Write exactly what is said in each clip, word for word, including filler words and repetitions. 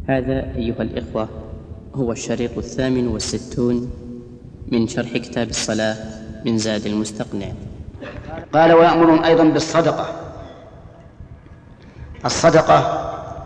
هذا أيها الإخوة هو الشريط الثامن والستون من شرح كتاب الصلاة من زاد المستقنع. قال ويأمرهم أيضا بالصدقة. الصدقة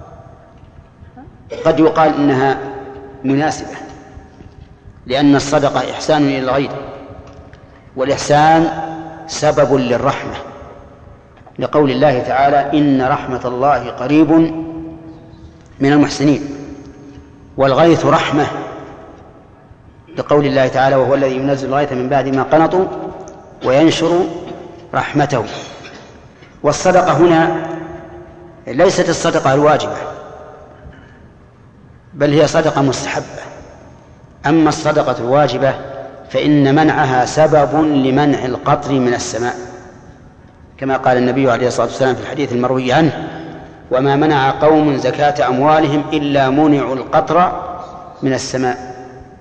قد يقال إنها مناسبة، لأن الصدقة إحسان إلى الغير، والإحسان سبب للرحمة، لقول الله تعالى إن رحمة الله قريب من المحسنين، والغيث رحمة، لقول الله تعالى وهو الذي ينزل الغيث من بعد ما قنطوا وينشر رحمته. والصدقة هنا ليست الصدقة الواجبة، بل هي صدقة مستحبة. أما الصدقة الواجبة فإن منعها سبب لمنع القطر من السماء، كما قال النبي عليه الصلاة والسلام في الحديث المروي عنه: وما منع قوم زكاة أموالهم إلا منعوا القطر من السماء.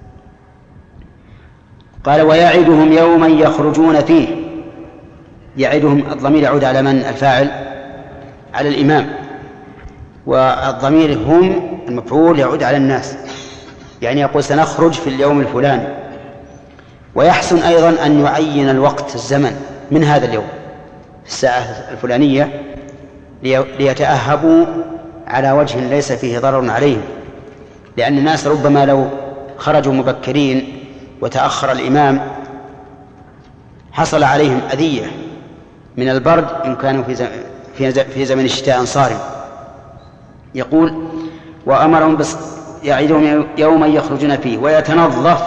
قال ويعدهم يوما يخرجون فيه. يعدهم الضمير يعود على من؟ الفاعل على الإمام، والضمير هم المفعول يعود على الناس، يعني يقول سنخرج في اليوم الفلاني. ويحسن أيضا أن يعين الوقت الزمن من هذا اليوم في الساعة الفلانية ليتأهبوا على وجه ليس فيه ضرر عليهم، لأن الناس ربما لو خرجوا مبكرين وتأخر الإمام حصل عليهم أذية من البرد إن كانوا في زمن الشتاء صارم. يقول وأمرهم بس يعيدهم يوما يخرجون فيه ويتنظف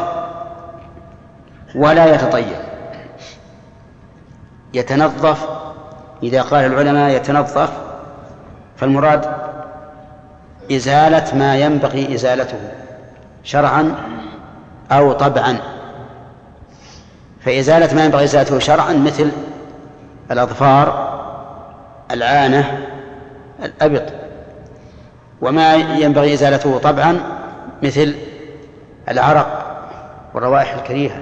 ولا يتطيب. يتنظف، إذا قال العلماء يتنظف فالمراد إزالة ما ينبغي إزالته شرعا أو طبعا. فإزالة ما ينبغي إزالته شرعا مثل الأظفار، العانة، الأبط، وما ينبغي إزالته طبعا مثل العرق والروائح الكريهة.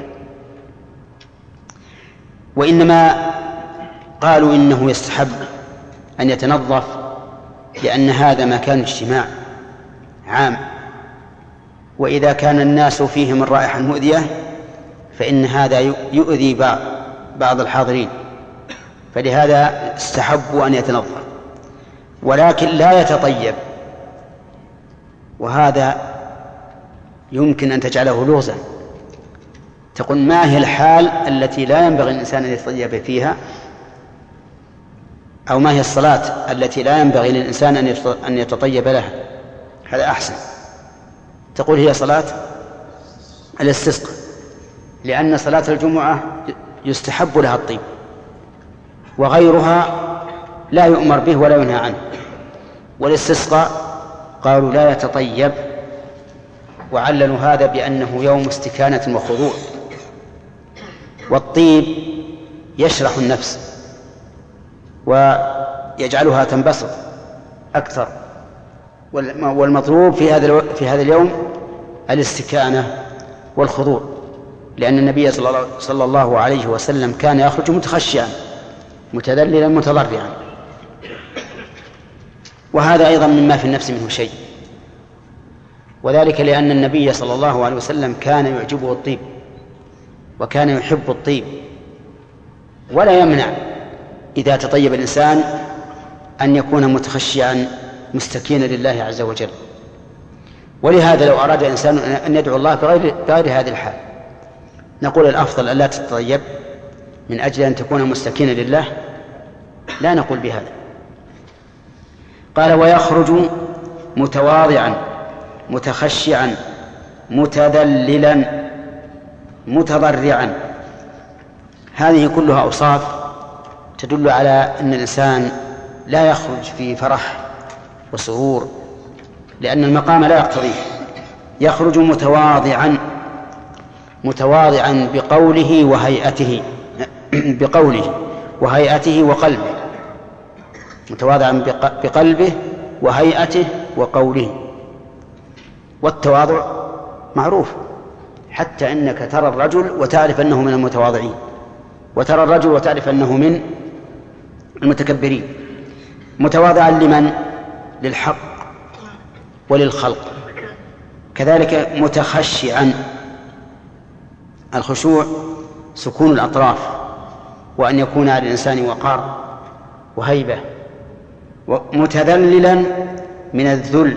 وإنما قالوا إنه يستحب أن يتنظف لأن هذا مكان اجتماع عام، وإذا كان الناس فيه من رائحة مؤذية فإن هذا يؤذي بعض الحاضرين، فلهذا استحبوا أن يتنظف، ولكن لا يتطيب. وهذا يمكن أن تجعله لغزا، تقول ما هي الحال التي لا ينبغي الإنسان أن يتطيب فيها، أو ما هي الصلاة التي لا ينبغي للإنسان أن يتطيب لها. هذا أحسن. تقول هي صلاة الاستسقاء، لأن صلاة الجمعة يستحب لها الطيب، وغيرها لا يؤمر به ولا ينهى عنه. والاستسقاء قالوا لا يتطيب، وعللوا هذا بأنه يوم استكانة وخضوع، والطيب يشرح النفس ويجعلها تنبسط أكثر، والمطلوب في هذا في هذا اليوم الاستكانة والخضوع، لأن النبي صلى الله عليه وسلم كان يخرج متخشعا متذللا متضرعا، وهذا أيضا مما في النفس منه شيء، وذلك لأن النبي صلى الله عليه وسلم كان يعجبه الطيب وكان يحب الطيب، ولا يمنع إذا تطيب الإنسان أن يكون متخشعا مستكينا لله عز وجل. ولهذا لو أراد الإنسان أن يدعو الله بغير, بغير هذه الحال نقول الأفضل أن لا تتطيب من أجل أن تكون مستكينا لله، لا نقول بهذا. قال ويخرج متواضعا متخشعا متذللا متضرعا. هذه كلها أوصاف تدل على أن الإنسان لا يخرج في فرح وسرور، لأن المقام لا يقتضيه. يخرج متواضعا متواضعا بقوله وهيئته بقوله وهيئته وقلبه، متواضعا بقلبه وهيئته وقوله. والتواضع معروف، حتى إنك ترى الرجل وتعرف أنه من المتواضعين، وترى الرجل وتعرف أنه من المتكبرين. متواضعا لمن؟ للحق وللخلق. كذلك متخشعا، الخشوع سكون الأطراف، وأن يكون على الإنسان وقار وهيبة. متذللا من الذل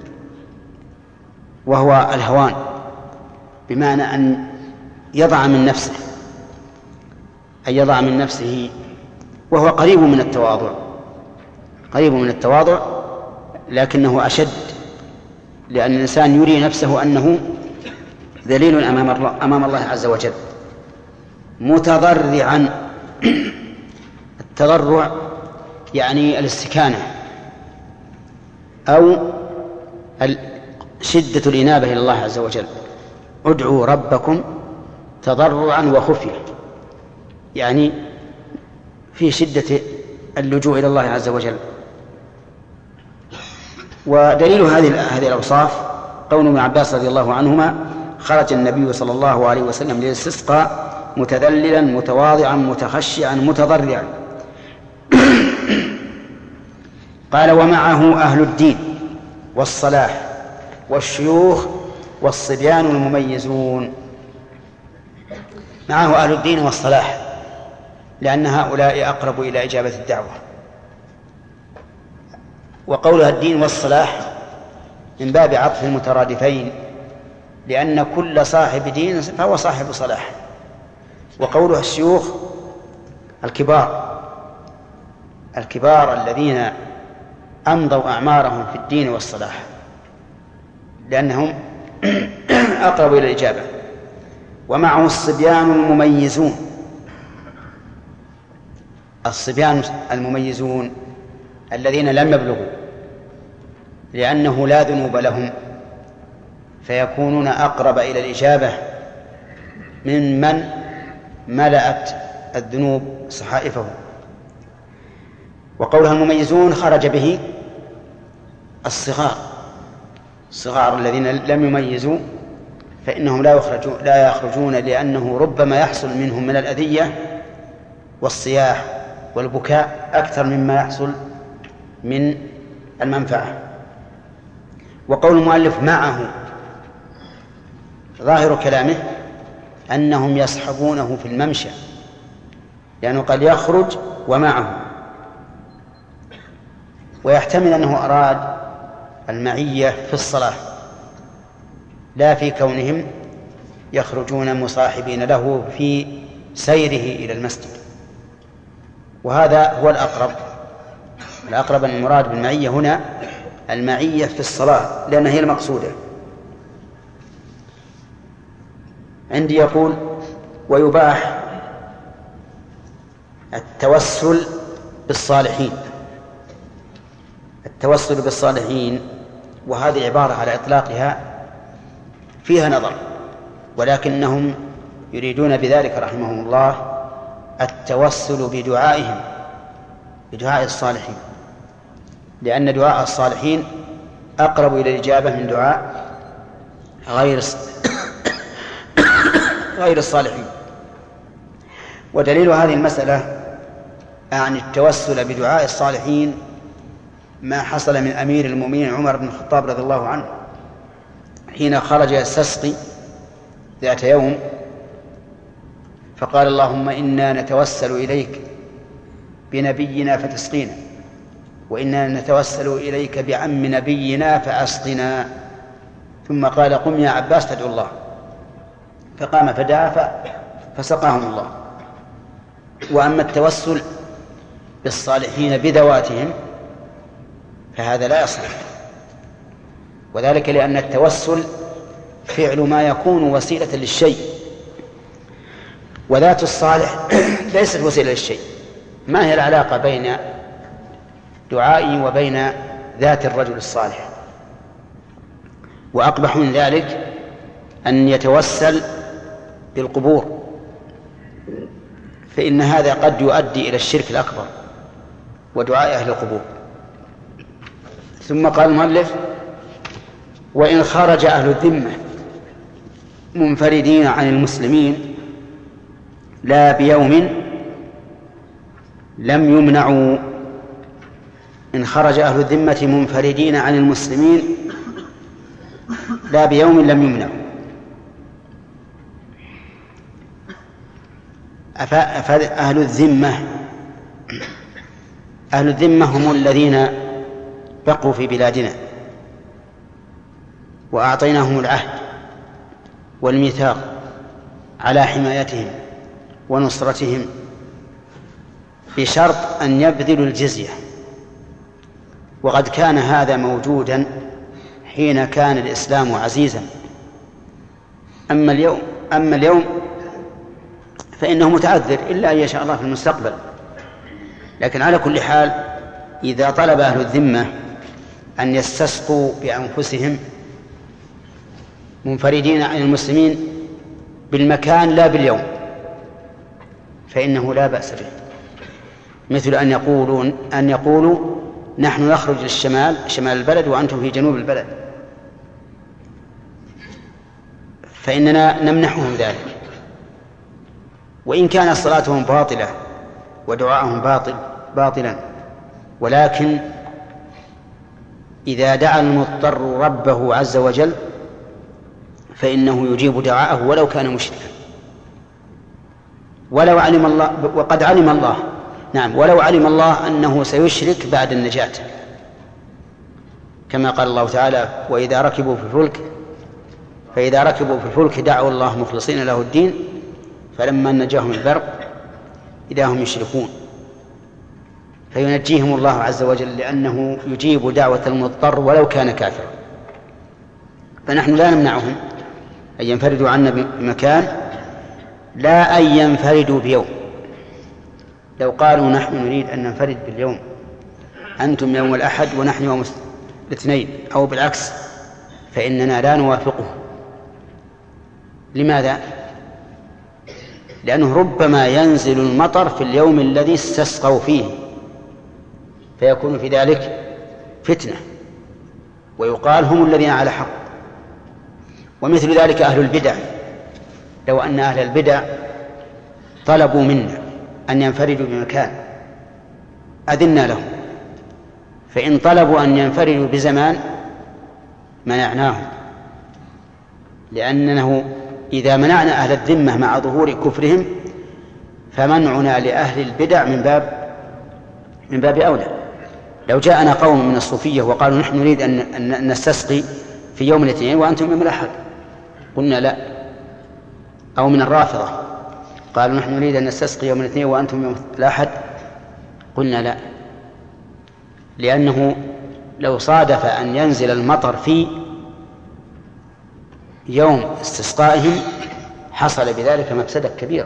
وهو الهوان، بمعنى أن يضع من نفسه، أن يضع من نفسه، وهو قريب من التواضع، قريب من التواضع لكنه أشد، لأن الإنسان يري نفسه أنه ذليل أمام الله عز وجل. متضرعا، التضرع يعني الاستكانة أو شدة الإنابة إلى الله عز وجل. ادعوا ربكم تضرعا وخفية، يعني في شدة اللجوء إلى الله عز وجل. ودليل هذه هذه الأوصاف قول ابن عباس رضي الله عنهما: خرج النبي صلى الله عليه وسلم للاستسقاء متذللا متواضعا متخشعا متضرعا. قال: ومعه أهل الدين والصلاح والشيوخ والصبيان المميزون. معه أهل الدين والصلاح، لأن هؤلاء أقرب إلى إجابة الدعوة. وقولها الدين والصلاح من باب عطف المترادفين، لأن كل صاحب دين فهو صاحب صلاح. وقولها الشيوخ الكبار، الكبار الذين أمضوا أعمارهم في الدين والصلاح، لأنهم أقرب إلى الإجابة. ومعه الصبيان المميزون، الصبيان المميزون الذين لم يبلغوا، لأنه لا ذنوب لهم، فيكونون أقرب إلى الإجابة من من ملأت الذنوب صحائفه. وقولها المميزون خرج به الصغار، الصغار الذين لم يميزوا فإنهم لا يخرجون, لا يخرجون لأنه ربما يحصل منهم من الأذية والصياح والبكاء أكثر مما يحصل من المنفعة. وقول المؤلف معه، ظاهر كلامه أنهم يصحبونه في الممشى، لأنه قد يخرج ومعه، ويحتمل أنه أراد المعية في الصلاة لا في كونهم يخرجون مصاحبين له في سيره إلى المسجد. وهذا هو الأقرب، الأقرب أن المراد بالمعية هنا المعية في الصلاة، لأنها هي المقصودة. عندي يقول: ويباح التوسل بالصالحين. التوسل بالصالحين، وهذه عبارة على إطلاقها فيها نظر، ولكنهم يريدون بذلك رحمهم الله التوسل بدعائهم، بدعاء الصالحين، لأن دعاء الصالحين أقرب إلى الإجابة من دعاء غير غير الصالحين. ودليل هذه المسألة عن التوسل بدعاء الصالحين ما حصل من أمير المؤمنين عمر بن الخطاب رضي الله عنه حين خرج يستسقي ذات يوم، فقال: اللهم إنا نتوسل إليك بنبينا فتسقينا، وإنا نتوسل إليك بعم نبينا فأسقنا. ثم قال: قم يا عباس فادعو الله. فقام فدعا فسقاهم الله. وأما التوسل بالصالحين بذواتهم فهذا لا يصح، وذلك لأن التوسل فعل ما يكون وسيلة للشيء، وذات الصالح ليست وسيلة للشيء. ما هي العلاقة بين دعائي وبين ذات الرجل الصالح؟ وأقبح من ذلك أن يتوسل بالقبور، فإن هذا قد يؤدي إلى الشرك الأكبر ودعاء أهل القبور. ثم قال المؤلف: وإن خرج أهل الذمة منفردين عن المسلمين لا بيوم لم يمنعوا. إن خرج أهل الذمة منفردين عن المسلمين لا بيوم لم يمنعوا. أهل الذمة أهل الذمة هم الذين بقوا في بلادنا وأعطيناهم العهد والميثاق على حمايتهم ونصرتهم بشرط أن يبذلوا الجزية، وقد كان هذا موجودا حين كان الإسلام عزيزا. أما اليوم أما اليوم فإنه متعذر إلا أن يشاء الله في المستقبل. لكن على كل حال إذا طلب أهل الذمة أن يستسقوا بأنفسهم منفردين عن المسلمين بالمكان لا باليوم فإنه لا بأس به، مثل أن يقولون أن يقولوا نحن نخرج للشمال شمال البلد وأنتم في جنوب البلد، فإننا نمنحهم ذلك، وإن كانت صلاتهم باطلة ودعاءهم باطل باطلا، ولكن إذا دعا المضطر ربه عز وجل فإنه يجيب دعاءه ولو كان مشركا، ولو علم الله وقد علم الله نعم ولو علم الله أنه سيشرك بعد النجاة، كما قال الله تعالى وإذا ركبوا في الفلك فإذا ركبوا في الفلك دعوا الله مخلصين له الدين فلما نجاهم البرق إذا هم يشركون، فينجيهم الله عز وجل لأنه يجيب دعوة المضطر ولو كان كافرا. فنحن لا نمنعهم أن ينفردوا عنا بمكان، لا أن ينفردوا بيوم. لو قالوا نحن نريد أن ننفرد باليوم، أنتم يوم الأحد ونحن يوم الاثنين أو بالعكس، فإننا لا نوافقه. لماذا؟ لأنه ربما ينزل المطر في اليوم الذي استسقوا فيه فيكون في ذلك فتنة ويقال هم الذين على حق. ومثل ذلك أهل البدع، لو أن أهل البدع طلبوا منا أن ينفردوا بمكان أذنا لهم، فإن طلبوا أن ينفردوا بزمان منعناهم، لأنه إذا منعنا أهل الذمة مع ظهور كفرهم فمنعنا لأهل البدع من باب من باب أولى. لو جاءنا قوم من الصوفية وقالوا نحن نريد أن نستسقي في يوم الاثنين وأنتم يوم الأحد، قلنا لا. أو من الرافضة قالوا نحن نريد أن نستسقي يوم الاثنين وأنتم يوم الأحد، قلنا لا، لأنه لو صادف أن ينزل المطر في يوم استسقائهم حصل بذلك مفسدة كبيرة.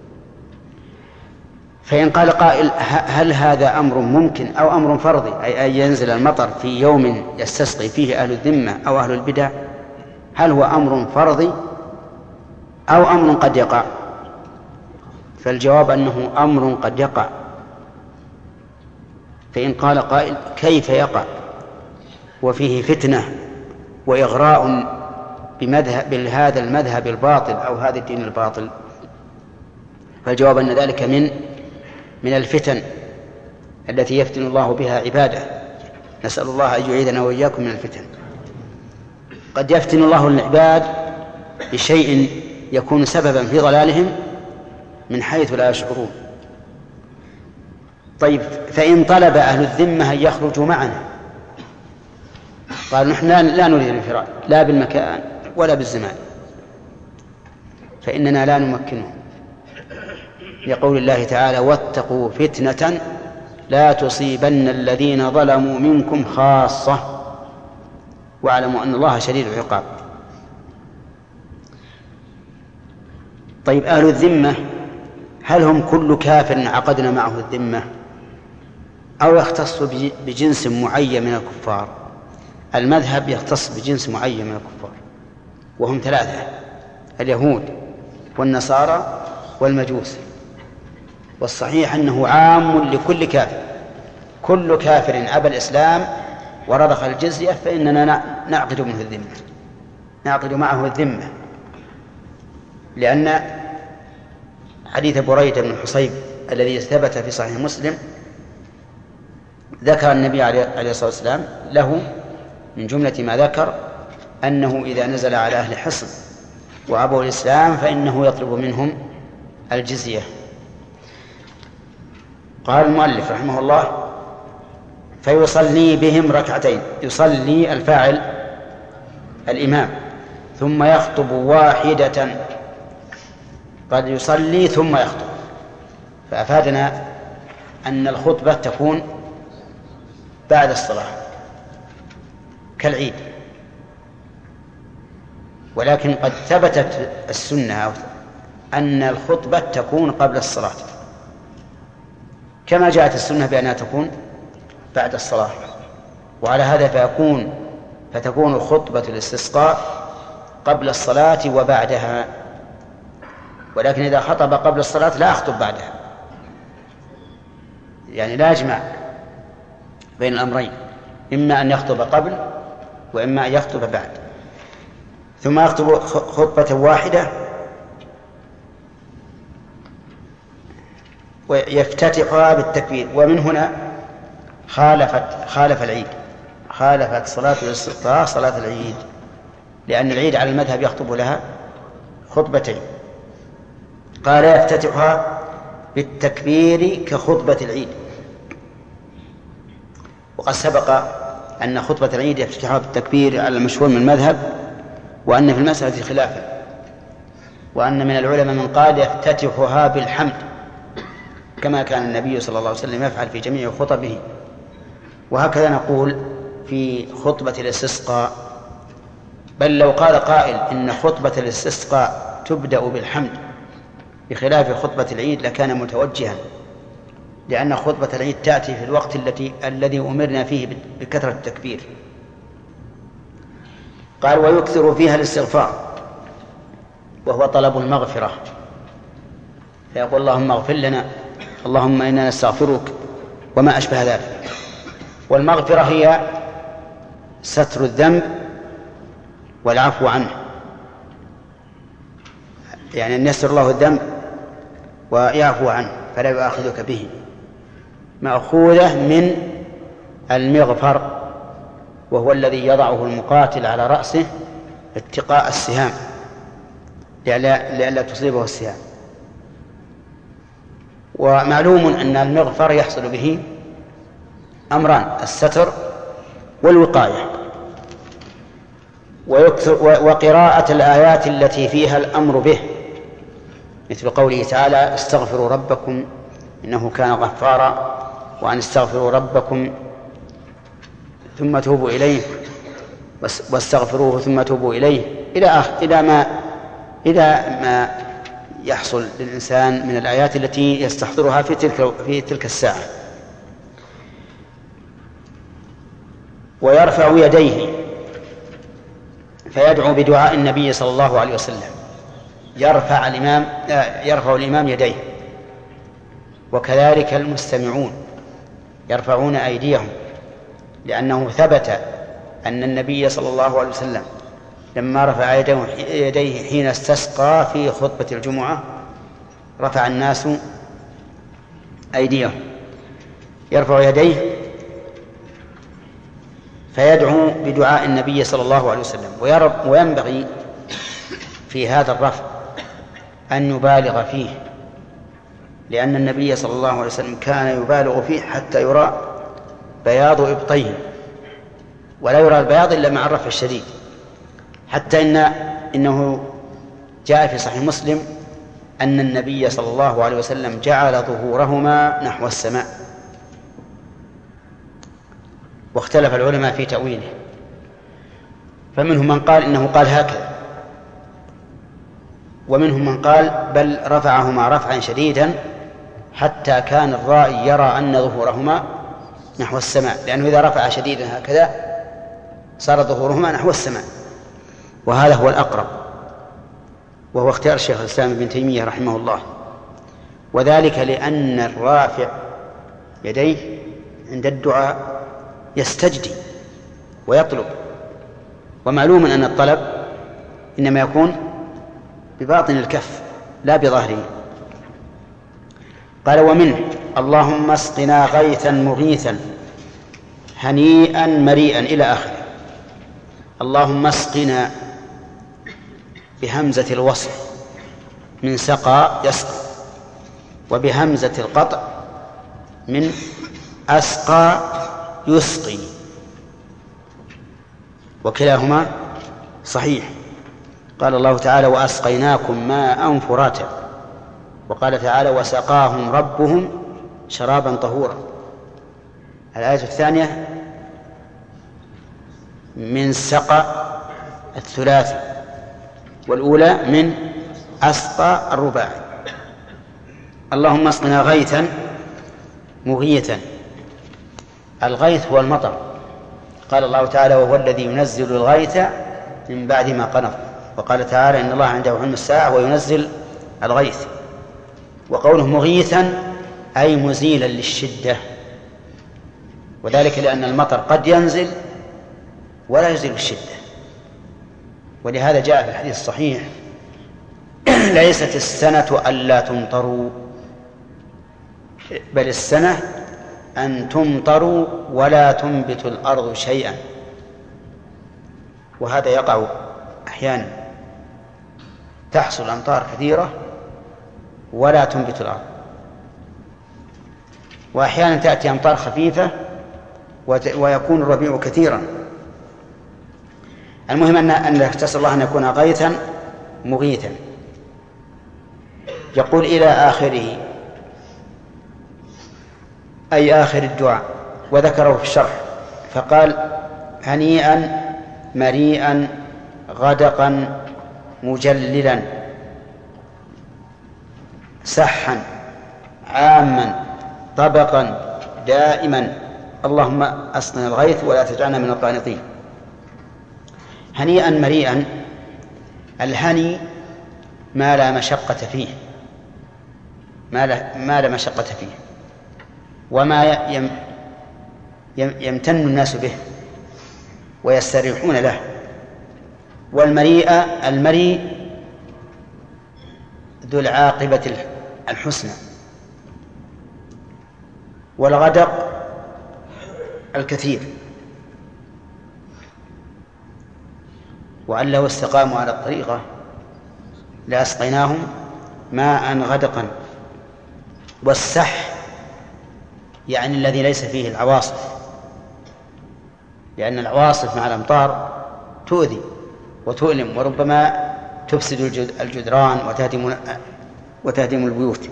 فإن قال قائل هل هذا أمر ممكن أو أمر فرضي، أي أن ينزل المطر في يوم يستسقي فيه أهل الذمة أو أهل البدع، هل هو أمر فرضي أو أمر قد يقع؟ فالجواب أنه أمر قد يقع. فإن قال قائل كيف يقع وفيه فتنة وإغراء بمذهب بهذا المذهب الباطل أو هذا الدين الباطل، فالجواب أن ذلك من من الفتن التي يفتن الله بها عباده. نسأل الله أن يعيذنا وإياكم من الفتن. قد يفتن الله العباد بشيء يكون سببا في ضلالهم من حيث لا يشعرون. طيب، فإن طلب أهل الذمة أن يخرجوا معنا قالوا نحن لا نريد الانفراد لا بالمكان ولا بالزمان، فإننا لا نمكنهم، لقول الله تعالى واتقوا فتنة لا تصيبن الذين ظلموا منكم خاصة واعلموا أن الله شديد العقاب. طيب، أهل الذمة هل هم كل كافر عقدنا معه الذمة أو يختص بجنس معين من الكفار؟ المذهب يختص بجنس معين من الكفار وهم ثلاثة: اليهود والنصارى والمجوس. والصحيح أنه عام لكل كافر، كل كافر أبى الإسلام ورضخ الجزية فإننا نعقد منه الذمة، نعقد معه الذمة، لأن حديث بريدة بن الحصيب الذي ثبت في صحيح مسلم ذكر النبي عليه الصلاة والسلام له من جملة ما ذكر أنه إذا نزل على أهل حصن وأبوا الإسلام فإنه يطلب منهم الجزية. قال المؤلف رحمه الله: فيصلي بهم ركعتين. يصلي الفاعل الإمام، ثم يخطب واحدة. قد يصلي ثم يخطب، فأفادنا أن الخطبة تكون بعد الصلاة كالعيد، ولكن قد ثبتت السنة أن الخطبة تكون قبل الصلاة، كما جاءت السنة بأنها تكون بعد الصلاة. وعلى هذا فيكون فتكون خطبة الاستسقاء قبل الصلاة وبعدها، ولكن إذا خطب قبل الصلاة لا أخطب بعدها، يعني لا يجمع بين الأمرين، إما أن يخطب قبل وإما أن يخطب بعد. ثم يخطب خطبة واحدة ويفتتحها بالتكبير. ومن هنا خالفت خالف العيد خالفت صلاة الاستسقاء صلاة العيد، لأن العيد على المذهب يخطب لها خطبتين. قال يفتتحها بالتكبير كخطبة العيد. وقد سبق أن خطبة العيد يفتتحها بالتكبير على المشهور من المذهب، وأن في المسألة خلافا، وأن من العلماء من قال يفتتحها بالحمد كما كان النبي صلى الله عليه وسلم يفعل في جميع خطبه. وهكذا نقول في خطبة الاستسقاء. بل لو قال قائل إن خطبة الاستسقاء تبدأ بالحمد بخلاف خطبة العيد لكان متوجها، لأن خطبة العيد تأتي في الوقت التي الذي أمرنا فيه بكثرة التكبير. قال ويكثر فيها الاستغفار، وهو طلب المغفرة، فيقول اللهم اغفر لنا، اللهم إنا نستغفرك، وما أشبه ذلك. والمغفرة هي ستر الذنب والعفو عنه، يعني أن يستر الله الذنب ويعفو عنه فلا يؤاخذك به، مأخوذة من المغفر، وهو الذي يضعه المقاتل على رأسه اتقاء السهام لئلا تصيبه السهام. ومعلوم أن المغفر يحصل به أمران: الستر والوقاية. وقراءة الآيات التي فيها الأمر به، مثل قوله تعالى استغفروا ربكم إنه كان غفارا، وأن استغفروا ربكم ثم توبوا إليه واستغفروه ثم توبوا إليه إلى آخر إلى ما إلى ما يحصل للإنسان من الآيات التي يستحضرها في تلك في تلك الساعة. ويرفع يديه فيدعو بدعاء النبي صلى الله عليه وسلم. يرفع الإمام يرفع الإمام يديه، وكذلك المستمعون يرفعون أيديهم، لأنه ثبت أن النبي صلى الله عليه وسلم لما رفع يديه حين استسقى في خطبة الجمعة رفع الناس أيديهم. يرفع يديه فيدعو بدعاء النبي صلى الله عليه وسلم. وينبغي في هذا الرفع أن يبالغ فيه، لأن النبي صلى الله عليه وسلم كان يبالغ فيه حتى يرى بياض إبطيه، ولا يرى البياض إلا مع الرفع الشديد، حتى إن إنه جاء في صحيح مسلم أن النبي صلى الله عليه وسلم جعل ظهورهما نحو السماء. واختلف العلماء في تأويله، فمنهم من قال إنه قال هكذا، ومنهم من قال بل رفعهما رفعا شديدا حتى كان الرائي يرى أن ظهورهما نحو السماء، لأنه إذا رفع شديدا هكذا صار ظهورهما نحو السماء. وهذا هو الأقرب، وهو اختيار الشيخ الإسلام ابن تيمية رحمه الله، وذلك لأن الرافع يديه عند الدعاء يستجدي ويطلب، ومعلوم أن الطلب إنما يكون بباطن الكف لا بظهره. قال ومنه اللهم اسقنا غيثا مغيثا هنيئا مريئا إلى آخره. اللهم اسقنا بهمزة الوصف من سقى يسقى، وبهمزة القطع من أسقى يسقي، وكلاهما صحيح. قال الله تعالى وأسقيناكم ماء فراتا، وقال تعالى وسقاهم ربهم شرابا طهورا. الآية الثانية من سقى الثلاثي، والأولى من أسقى الرباعي. اللهم اسقنا غيثا مغيثا. الغيث هو المطر، قال الله تعالى وهو الذي ينزل الغيث من بعد ما قنط، وقال تعالى إن الله عنده علم الساعة وينزل الغيث. وقوله مغيثا أي مزيلا للشدة، وذلك لأن المطر قد ينزل ولا يزيل الشدة. ولهذا جاء في الحديث الصحيح ليست السنة ألا تمطروا، بل السنة أن تمطروا ولا تنبت الأرض شيئا. وهذا يقع أحيانا، تحصل أمطار كثيرة ولا تنبت الأرض، وأحيانا تأتي أمطار خفيفة ويكون الربيع كثيرا. المهم أن تسأل الله أن يكون غيثا مغيثا. يقول إلى آخره أي آخر الدعاء، وذكره في الشرح فقال هنيئا مريئا غدقا مجللا سحا عاما طبقا دائما اللهم أسقنا الغيث ولا تجعلنا من القانطين. هنيئا مريئا، الهني ما لا مشقة فيه، ما لا, ما لا مشقة فيه، وما يم يمتن الناس به ويستريحون له. والمريء المريء ذو العاقبة الحسنى، والغدق الكثير. وأن لو استقاموا على الطريقة لأسقيناهم ماء غدقا. والسح يعني الذي ليس فيه العواصف، لأن العواصف مع الأمطار تؤذي وتؤلم وربما تفسد الجدران وتهدم وتهدم البيوت.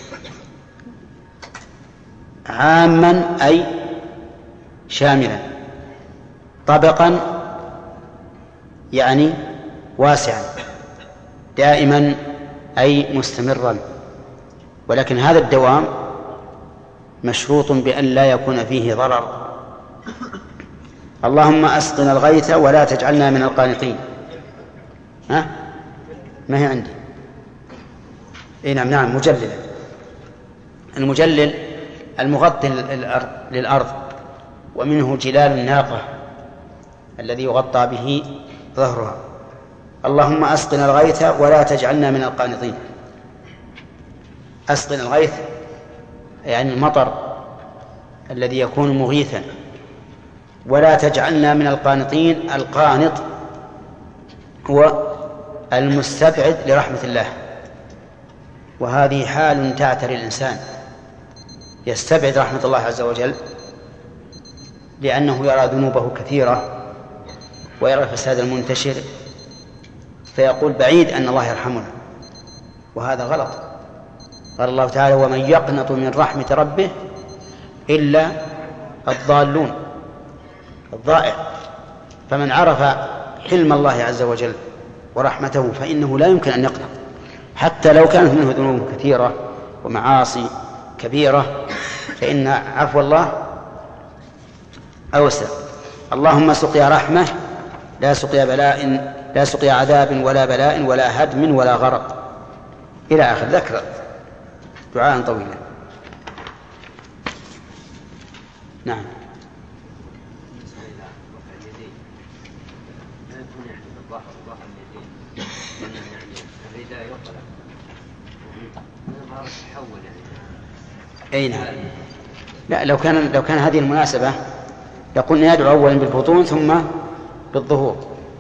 عاما أي شاملا، طبقا يعني واسعا، دائما أي مستمرا. ولكن هذا الدوام مشروط بأن لا يكون فيه ضرر. اللهم أسقنا الغيث ولا تجعلنا من القانطين. ها؟ ما هي عندي؟ إيه نعم نعم مجللا. المجلل المغطي للأرض، ومنه جلال الناقة الذي يغطى به ظهرها. اللهم أسقنا الغيث ولا تجعلنا من القانطين. أسقنا الغيث يعني المطر الذي يكون مغيثا، ولا تجعلنا من القانطين. القانط هو المستبعد لرحمة الله، وهذه حال تعتري الإنسان، يستبعد رحمة الله عز وجل لأنه يرى ذنوبه كثيرة ويرى الفساد المنتشر، فيقول بعيد أن الله يرحمنا، وهذا غلط. قال الله تعالى ومن يقنط من رحمة ربه إلا الضالون، الضائع. فمن عرف حلم الله عز وجل ورحمته فإنه لا يمكن أن يقنط، حتى لو كانت منه ذنوب كثيرة ومعاصي كبيرة، فإن عفو الله أوسع. اللهم سقيا رحمة لا سقيا بلاء، لا سقيا عذاب ولا بلاء ولا هدم ولا غرق، إلى آخر. ذكر دعاء طويلا. نعم. أي نعم. لا، لو كان لو كان هذه المناسبة يقول يدعو أولا بالبطون ثم بالظهور.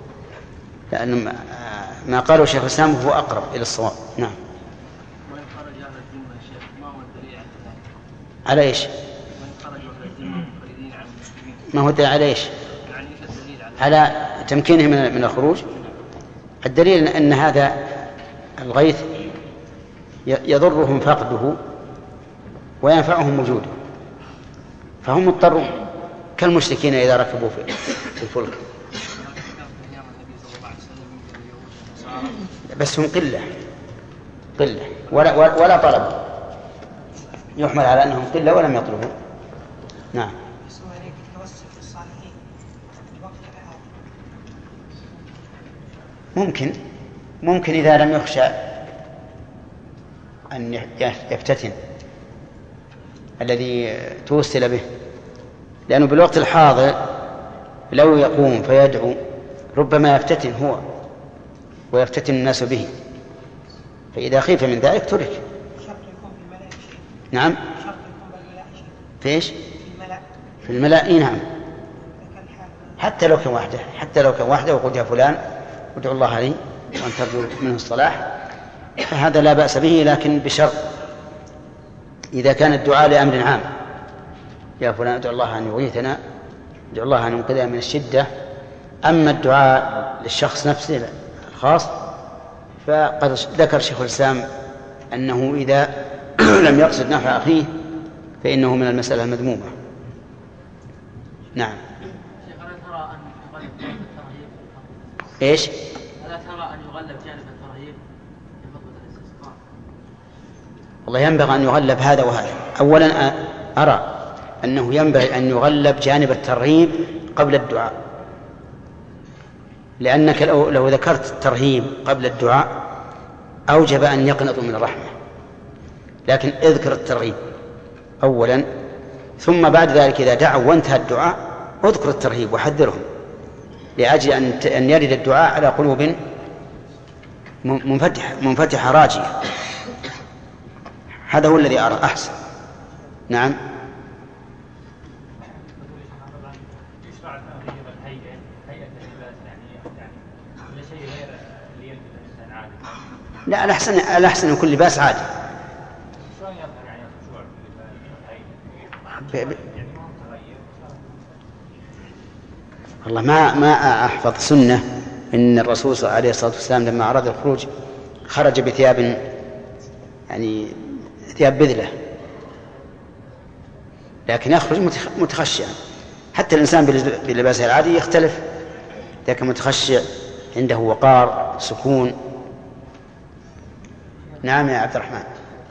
لأن ما قاله شيخ الإسلام هو أقرب إلى الصواب. نعم. وإن خرج أهل الذمة شيخ ما هو الدليل على ذلك؟ على إيش؟ وإن خرج أهل الذمة منفردين عن المسلمين ما هو الدليل على إيش؟ يعني إيش الدليل على على تمكينهم من الخروج. الدليل أن هذا الغيث يضرهم فقده وينفعهم وجوده، فهم مضطرون كالمشركين إذا ركبوا في الفلك. بس هم قلة قلة ولا, ولا طلبوا، يحمل على أنهم قلة ولم يطلبوا. نعم. ممكن ممكن إذا لم يخشى أن يفتتن الذي توسل به، لأنه بالوقت الحاضر لو يقوم فيدعو ربما يفتتن هو ويفتتن الناس به، فإذا خيف من ذلك ترك. نعم. في إيش؟ في الملأ. نعم. حتى لو كان وحده حتى لو كان وحده وقل يا فلان ادعو الله لي وأن ترجو منه الصلاح، فهذا لا بأس به، لكن بشرط إذا كان الدعاء لأمر عام، يا فلان ادعو الله أن يغيثنا، ادعو الله أن ينقذنا من الشدة. أما الدعاء للشخص نفسه الخاص فقد ذكر شيخ الإسلام أنه إذا لم يقصد نفع أخيه فإنه من المسألة المذمومة. نعم. إيش؟ ألا ترى أن يغلب جانب الترهيب في خطبة الاستسقاء؟ والله ينبغي أن يغلب هذا وهذا. أولا أرى أنه ينبغي أن يغلب جانب الترهيب قبل الدعاء، لأنك لو, لو ذكرت الترهيب قبل الدعاء أوجب أن يقنطوا من الرحمة، لكن اذكر الترغيب أولا، ثم بعد ذلك إذا دعوا وانتهى الدعاء اذكر الترهيب وحذرهم، لأجل أن يرد الدعاء على قلوب منفتحة منفتحة راجية. هذا هو الذي أرى أحسن. نعم. لا، الأحسن الأحسن يكون لباس عادي. والله ما ما أحفظ سنة إن الرسول عليه الصلاة والسلام لما أراد الخروج خرج بثياب يعني ثياب بذلة، لكن يخرج متخشعا. حتى الإنسان بلباسه العادي يختلف، لكن متخشع عنده وقار سكون. نعم يا عبد الرحمن.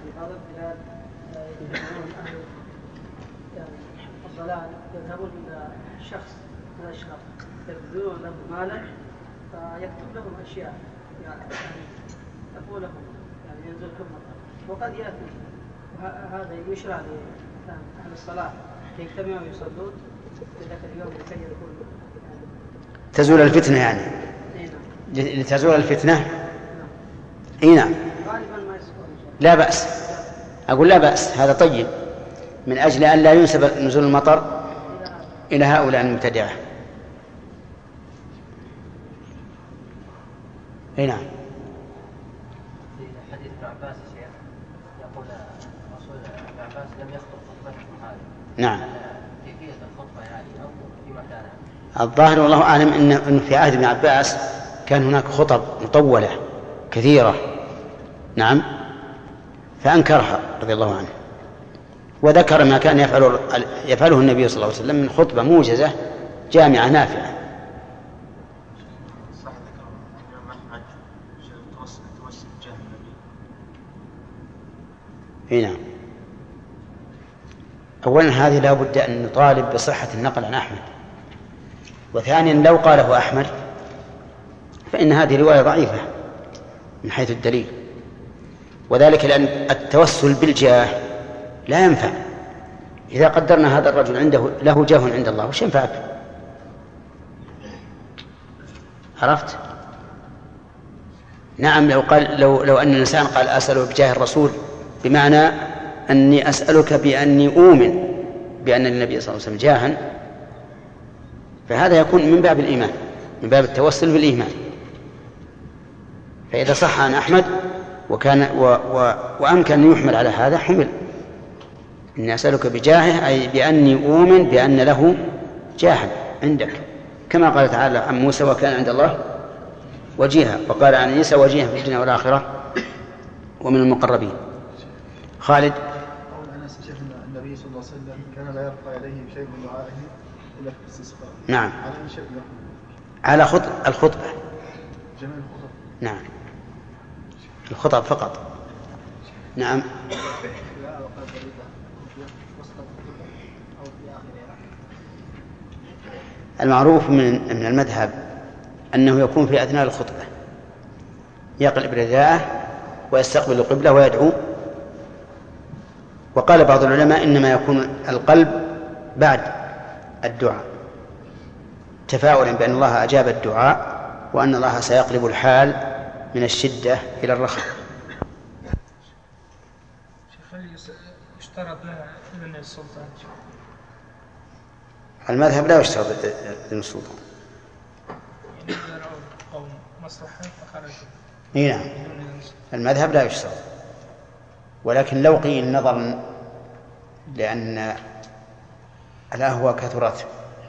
يذهبون إلى شخص من الأشخاص يبذلون له مالا فيكتب لهم أشياء يعني يقول لهم يعني ينزلكم مطر، وقد يأتي هذا يشرع لأهل الصلاة يجتمعوا ويصلون في ذاك اليوم لكي يكون تزول الفتنة يعني. لتزول الفتنة. اي نعم. لا بأس، أقول لا بأس، هذا طيب، من أجل أن لا ينسب نزول المطر إلى هؤلاء المبتدعة. أي نعم. في حديث ابن عباس شيخ يقول الرسول ابن عباس لم يخطب خطبته هذه. نعم. كيفية الخطبة يعني أو في مكانها؟ الظاهر والله أعلم أن في عهد ابن عباس كان هناك خطب مطولة كثيرة. نعم. فأنكرها رضي الله عنه، وذكر ما كان يفعله, يفعله النبي صلى الله عليه وسلم من خطبة موجزة جامعة نافعة. هنا أولا هذه لا بد أن نطالب بصحة النقل عن أحمد، وثانيا لو قاله أحمد فإن هذه رواية ضعيفة من حيث الدليل، وذلك لأن التوسل بالجاه لا ينفع. إذا قدرنا هذا الرجل عنده له جاه عند الله وش ينفعك؟ عرفت؟ نعم. لو قال لو لو أن الإنسان قال أسأله بجاه الرسول بمعنى أني أسألك بأني أؤمن بأن النبي صلى الله عليه وسلم جاها، فهذا يكون من باب الإيمان، من باب التوسل بالإيمان. فإذا صح عن أحمد وكان و و وأمكن أن يحمل على هذا حمل. إني أسألك بجاهه أي بأني أؤمن بأن له جاها عندك، كما قال تعالى عن موسى وكان عند الله وجيها، وقال عن عيسى وجيها في الدنيا والآخرة ومن المقربين. خالد. قول أنس شيخ النبي صلى الله عليه وسلم كان لا يرفع يديه بشيء من دعائه إلا في الاستسقاء. نعم. على أي شيء؟ على خطب الخطبة. جميع الخطب. نعم. الخطب فقط. نعم. المعروف من من المذهب أنه يكون في أثناء الخطبة، يقلب رداءه ويستقبل القبلة ويدعو. وقال بعض العلماء إنما يكون القلب بعد الدعاء، تفاؤلا بأن الله أجاب الدعاء وأن الله سيقلب الحال من الشدة إلى الرخاء. يشترط لها إذن السلطان؟ المذهب لا يشترط إذن السلطان. يعني إذا رأوا قوم مصلحة فخرجوا. نعم. المذهب لا يشترط، ولكن لو قيل نظرا لأن الأهوى كثرت،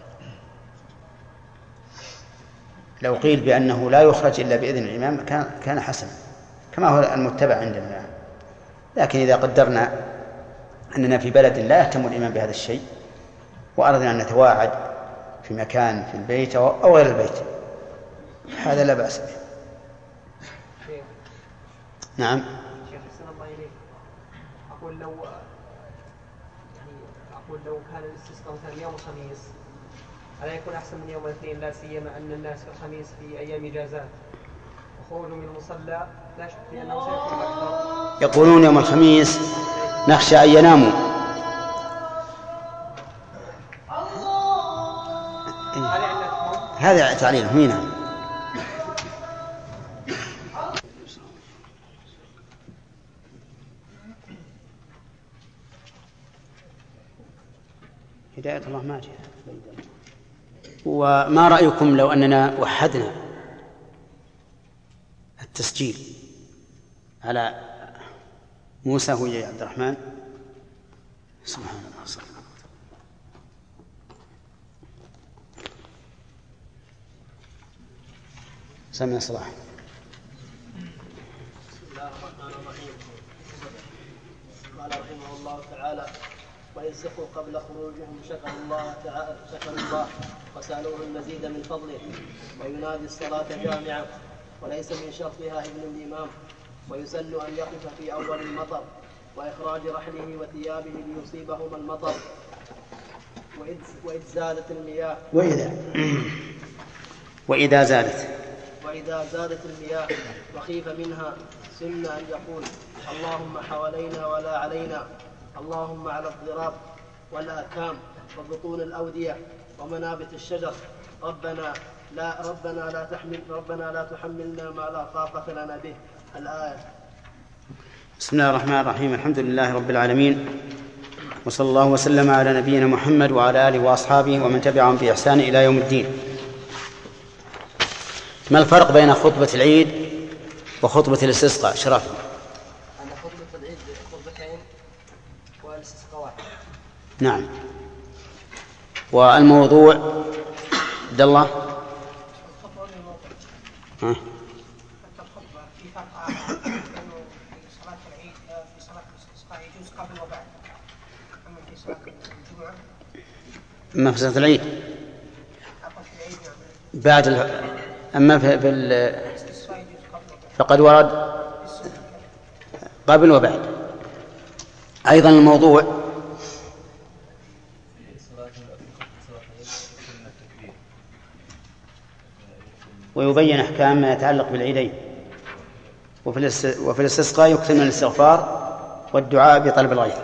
لو قيل بأنه لا يخرج إلا بإذن الإمام كان كان حسنا كما هو المتبع عندنا الآن. لكن إذا قدرنا أننا في بلد لا يهتم الإمام بهذا الشيء وأردنا أن نتواعد في مكان في البيت أو غير البيت هذا لا بأس به. نعم. شيخ حسن الله إليك، أقول لو يعني أقول لو كان الاستسقاء مثلا يوم الخميس ألا يكون أحسن من يوم الاثنين، لا سيما أن الناس في الخميس في أيام إجازات وخروج من المصلى لا شك في أنه سيكون أكثر. يقولون يوم الخميس نخشى أن يناموا. هذا تعليل هنا. هداية الله ما جاء. وما رأيكم لو أننا وحدنا التسجيل على موسى هو يا عبد الرحمن؟ سبحان الله. صلى الله. سمع صلاح. بسم الله الرحمن الرحيم. قال رحمه الله تعالى: وإن سقوا قبل خروجهم شكروا الله تعالى شكروا الله وسألوه المزيد من فضله، وينادي الصلاة جامعة وليس من شرطها ابن الإمام، ويسن أن يقف في أول المطر وإخراج رحله وثيابه ليصيبهما المطر، وإذ زادت المياه وإذا وإذا زادت وإذا زادت المياه وخيف منها سن أن يقول: اللهم حوالينا ولا علينا، اللهم على الضراب والآكام وبطون الأودية ومنابت الشجر، ربنا لا ربنا لا تحمل ربنا لا تحملنا ما لا طاقة لنا به. الآية. بسم الله الرحمن الرحيم. الحمد لله رب العالمين، وصلى الله وسلم على نبينا محمد وعلى آله وأصحابه ومن تبعهم بإحسان إلى يوم الدين. ما الفرق بين خطبة العيد وخطبة الاستسقاء؟ شرف. أن خطبة العيد خطبتين والاستسقاء واحد. نعم. والموضوع عبد الله. ها. الخطبة في فرق آخر أنه في صلاة العيد في صلاة الاستسقاء يجوز قبل وبعد، أما في صلاة الجمعة أما في صلاة العيد بعد ال... أما في, في ال... فقد ورد قبل وبعد. أيضا الموضوع ويبين أحكام ما يتعلق بالعيدين. وفي الاس... وفي الاستسقاء يكثر من الاستغفار والدعاء بطلب الغيث.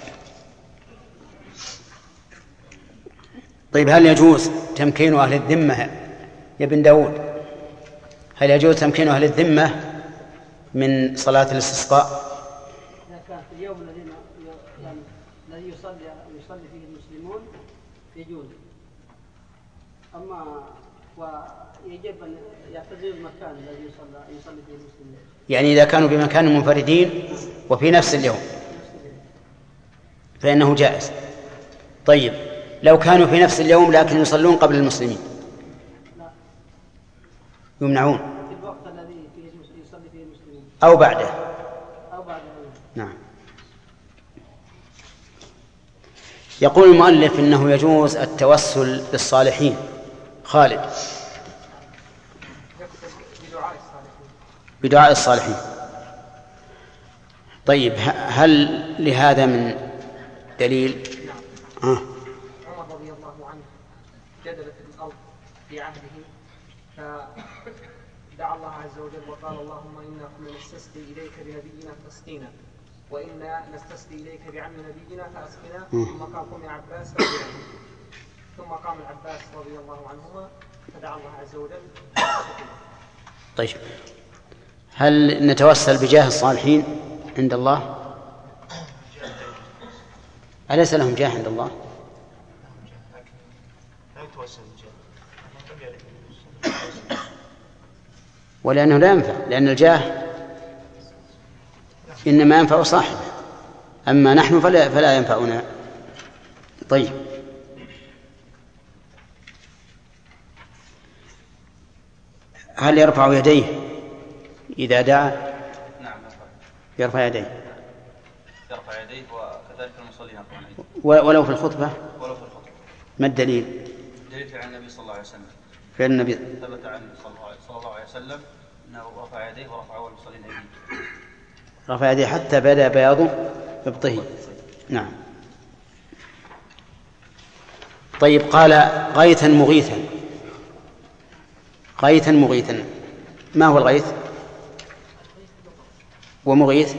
طيب، هل يجوز تمكين أهل الذمة يا ابن داود؟ هل يجوز تمكين أهل الذمة من صلاة الاستسقاء؟ إذا كان في اليوم الذي يعني الذي يصلي يصلي فيه المسلمون يجوز، أما يجب أن يعتزل المكان الذي يصلي يصلي فيه المسلمين. يعني إذا كانوا بمكان منفردين وفي نفس اليوم فإنه جائز. طيب لو كانوا في نفس اليوم لكن يصلون قبل المسلمين يمنعون في الوقت الذي فيه يصلي فيه المسلمين أو بعده أو بعده. نعم. يقول المؤلف إنه يجوز التوسل بالصالحين. خالد. بدعاء الصالحين. طيب هل لهذا من دليل؟ نعم. آه. عمر رضي الله عنه جدل في الأرض في عهده فدعا الله عز وجل وقال اللهم إنا كنا نستسقي إليك بنبينا فاسقنا وإنا نستسقي إليك بعم نبينا فأسقنا. ثم قام عباس رضي الله عنه ثم قام العباس رضي الله عنهما فدعا الله عز وجل. طيب هل نتوسل بجاه الصالحين عند الله؟ أليس لهم جاه عند الله؟ ولأنه لا ينفع، لأن الجاه إنما ينفع صاحبه، أما نحن فلا, فلا ينفعنا. طيب هل يرفع يديه إذا دعا؟ نعم يرفع يديه يرفع يديه وكذلك المصلين ولو في الخطبة. ولو في الخطبة. ما الدليل؟ دليل فعل النبي صلى الله عليه وسلم. فعل النبي ثبت عن صلى الله عليه وسلم أنه رفع يديه ورفعه المصلين أيديه. رفع يديه حتى بدا بياض ابطه. نعم. طيب قال غيثا مغيثا. غيثا مغيثا ما هو الغيث ومغيث؟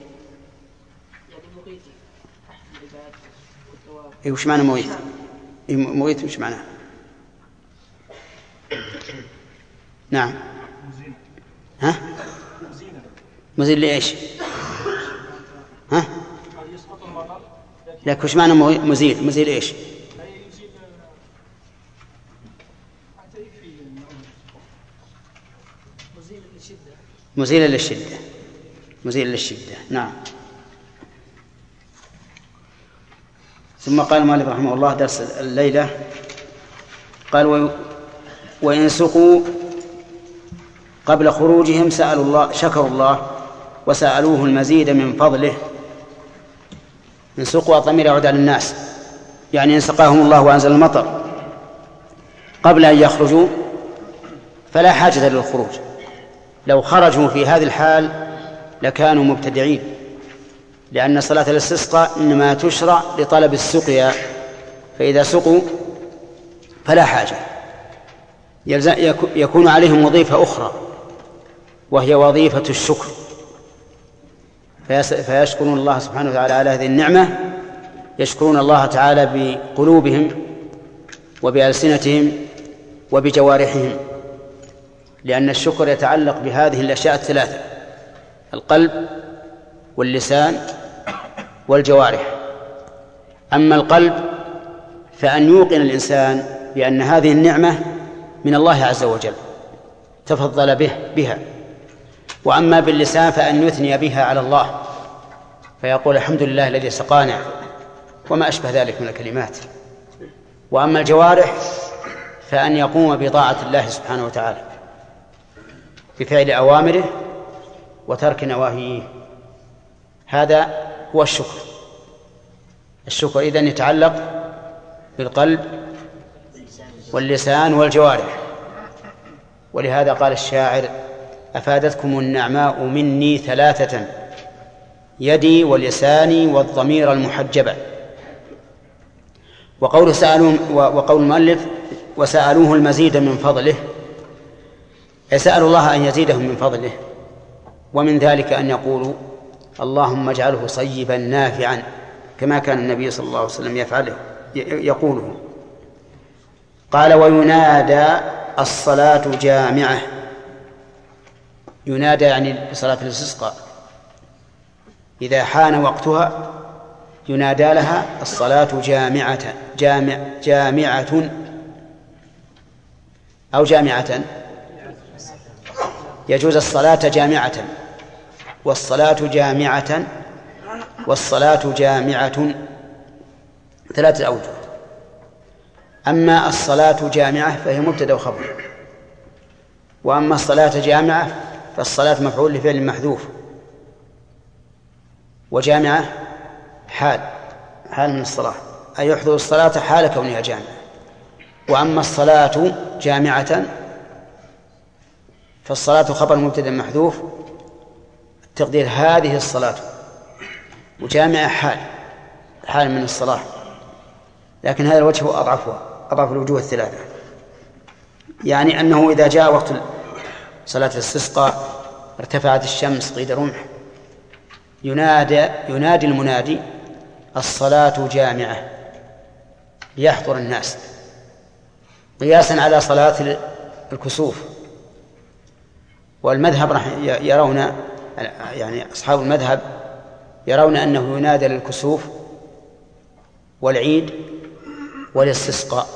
إيه وش معنى مغيث؟ إيه مغيث وش معناه؟ نعم. ها؟ مزيل لإيش؟ ها؟ لكن وش معنى مزيل؟ مزيل إيش؟ مزيل للشدة. مزيل للشدة. نعم. ثم قال مالك رحمه الله درس الليلة قال وإن سقوا قبل خروجهم سألوا الله شكروا الله وسألوه المزيد من فضله. إن سقوا الضمير يعود على الناس، يعني إن سقاهم الله وأنزل المطر قبل أن يخرجوا فلا حاجة للخروج. لو خرجوا في هذه الحال لكانوا مبتدعين، لأن صلاة الاستسقاء إنما تشرع لطلب السقيا، فإذا سقوا فلا حاجة. يكون عليهم وظيفة أخرى وهي وظيفة الشكر، فيشكرون الله سبحانه وتعالى على هذه النعمة، يشكرون الله تعالى بقلوبهم وبألسنتهم وبجوارحهم، لأن الشكر يتعلق بهذه الأشياء الثلاثة: القلب واللسان والجوارح. أما القلب فأن يوقن الإنسان بأن هذه النعمة من الله عز وجل تفضل به بها، وأما باللسان فأن يثني بها على الله فيقول الحمد لله الذي سقانا وما أشبه ذلك من الكلمات. وأما الجوارح فأن يقوم بطاعة الله سبحانه وتعالى بفعل أوامره وترك نواهيه. هذا هو الشكر. الشكر إذن يتعلق بالقلب واللسان والجوارح. ولهذا قال الشاعر: أفادتكم النعماء مني ثلاثة: يدي ولساني والضمير المحجبة. وقول سألوه وقول المؤلف وسألوه المزيد من فضله، يسأل الله أن يزيدهم من فضله، ومن ذلك أن يقولوا اللهم اجعله صيبا نافعا، كما كان النبي صلى الله عليه وسلم يفعله يقوله. قال وينادى الصلاة جامعة. ينادى يعني بصلاة الاستسقاء، إذا حان وقتها ينادى لها الصلاة جامعة جامع جامعة أو جامعة يجوز الصلاة جامعة، والصلاة جامعة والصلاة جامعة ثلاثة أوجه. أما الصلاة جامعة فهي مبتدأ وخبر، وأما الصلاة جامعة فالصلاة مفعول لفعل محذوف، وجامعة حال حال من الصلاة، أي يحضر الصلاة حال كونها جامعة. وأما الصلاة جامعة فالصلاة خبر مبتدأ محذوف، التقدير هذه الصلاة، وجامعة حال حال من الصلاة، لكن هذا الوجه هو أضعفها أضعف الوجوه الثلاثة. يعني أنه إذا جاء وقت صلاة الاستسقاء ارتفعت الشمس قيد رمح ينادى ينادي المنادي الصلاة جامعة ليحضر الناس، قياسا على صلاة الكسوف. والمذهب يرون يعني أصحاب المذهب يرون أنه ينادى للكسوف والعيد والاستسقاء،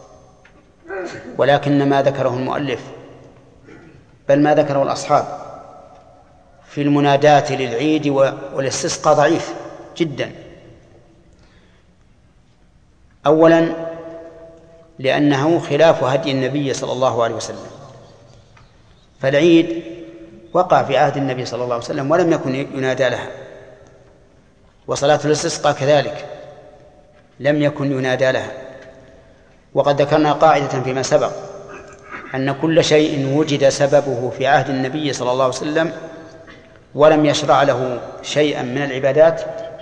ولكن ما ذكره المؤلف بل ما ذكره الأصحاب في المنادات للعيد والاستسقاء ضعيف جدا. أولا لأنه خلاف هدي النبي صلى الله عليه وسلم، فالعيد وقع في عهد النبي صلى الله عليه وسلم ولم يكن ينادى لها، وصلاة الاستسقاء كذلك لم يكن ينادى لها. وقد ذكرنا قاعدة فيما سبق أن كل شيء وجد سببه في عهد النبي صلى الله عليه وسلم ولم يشرع له شيئا من العبادات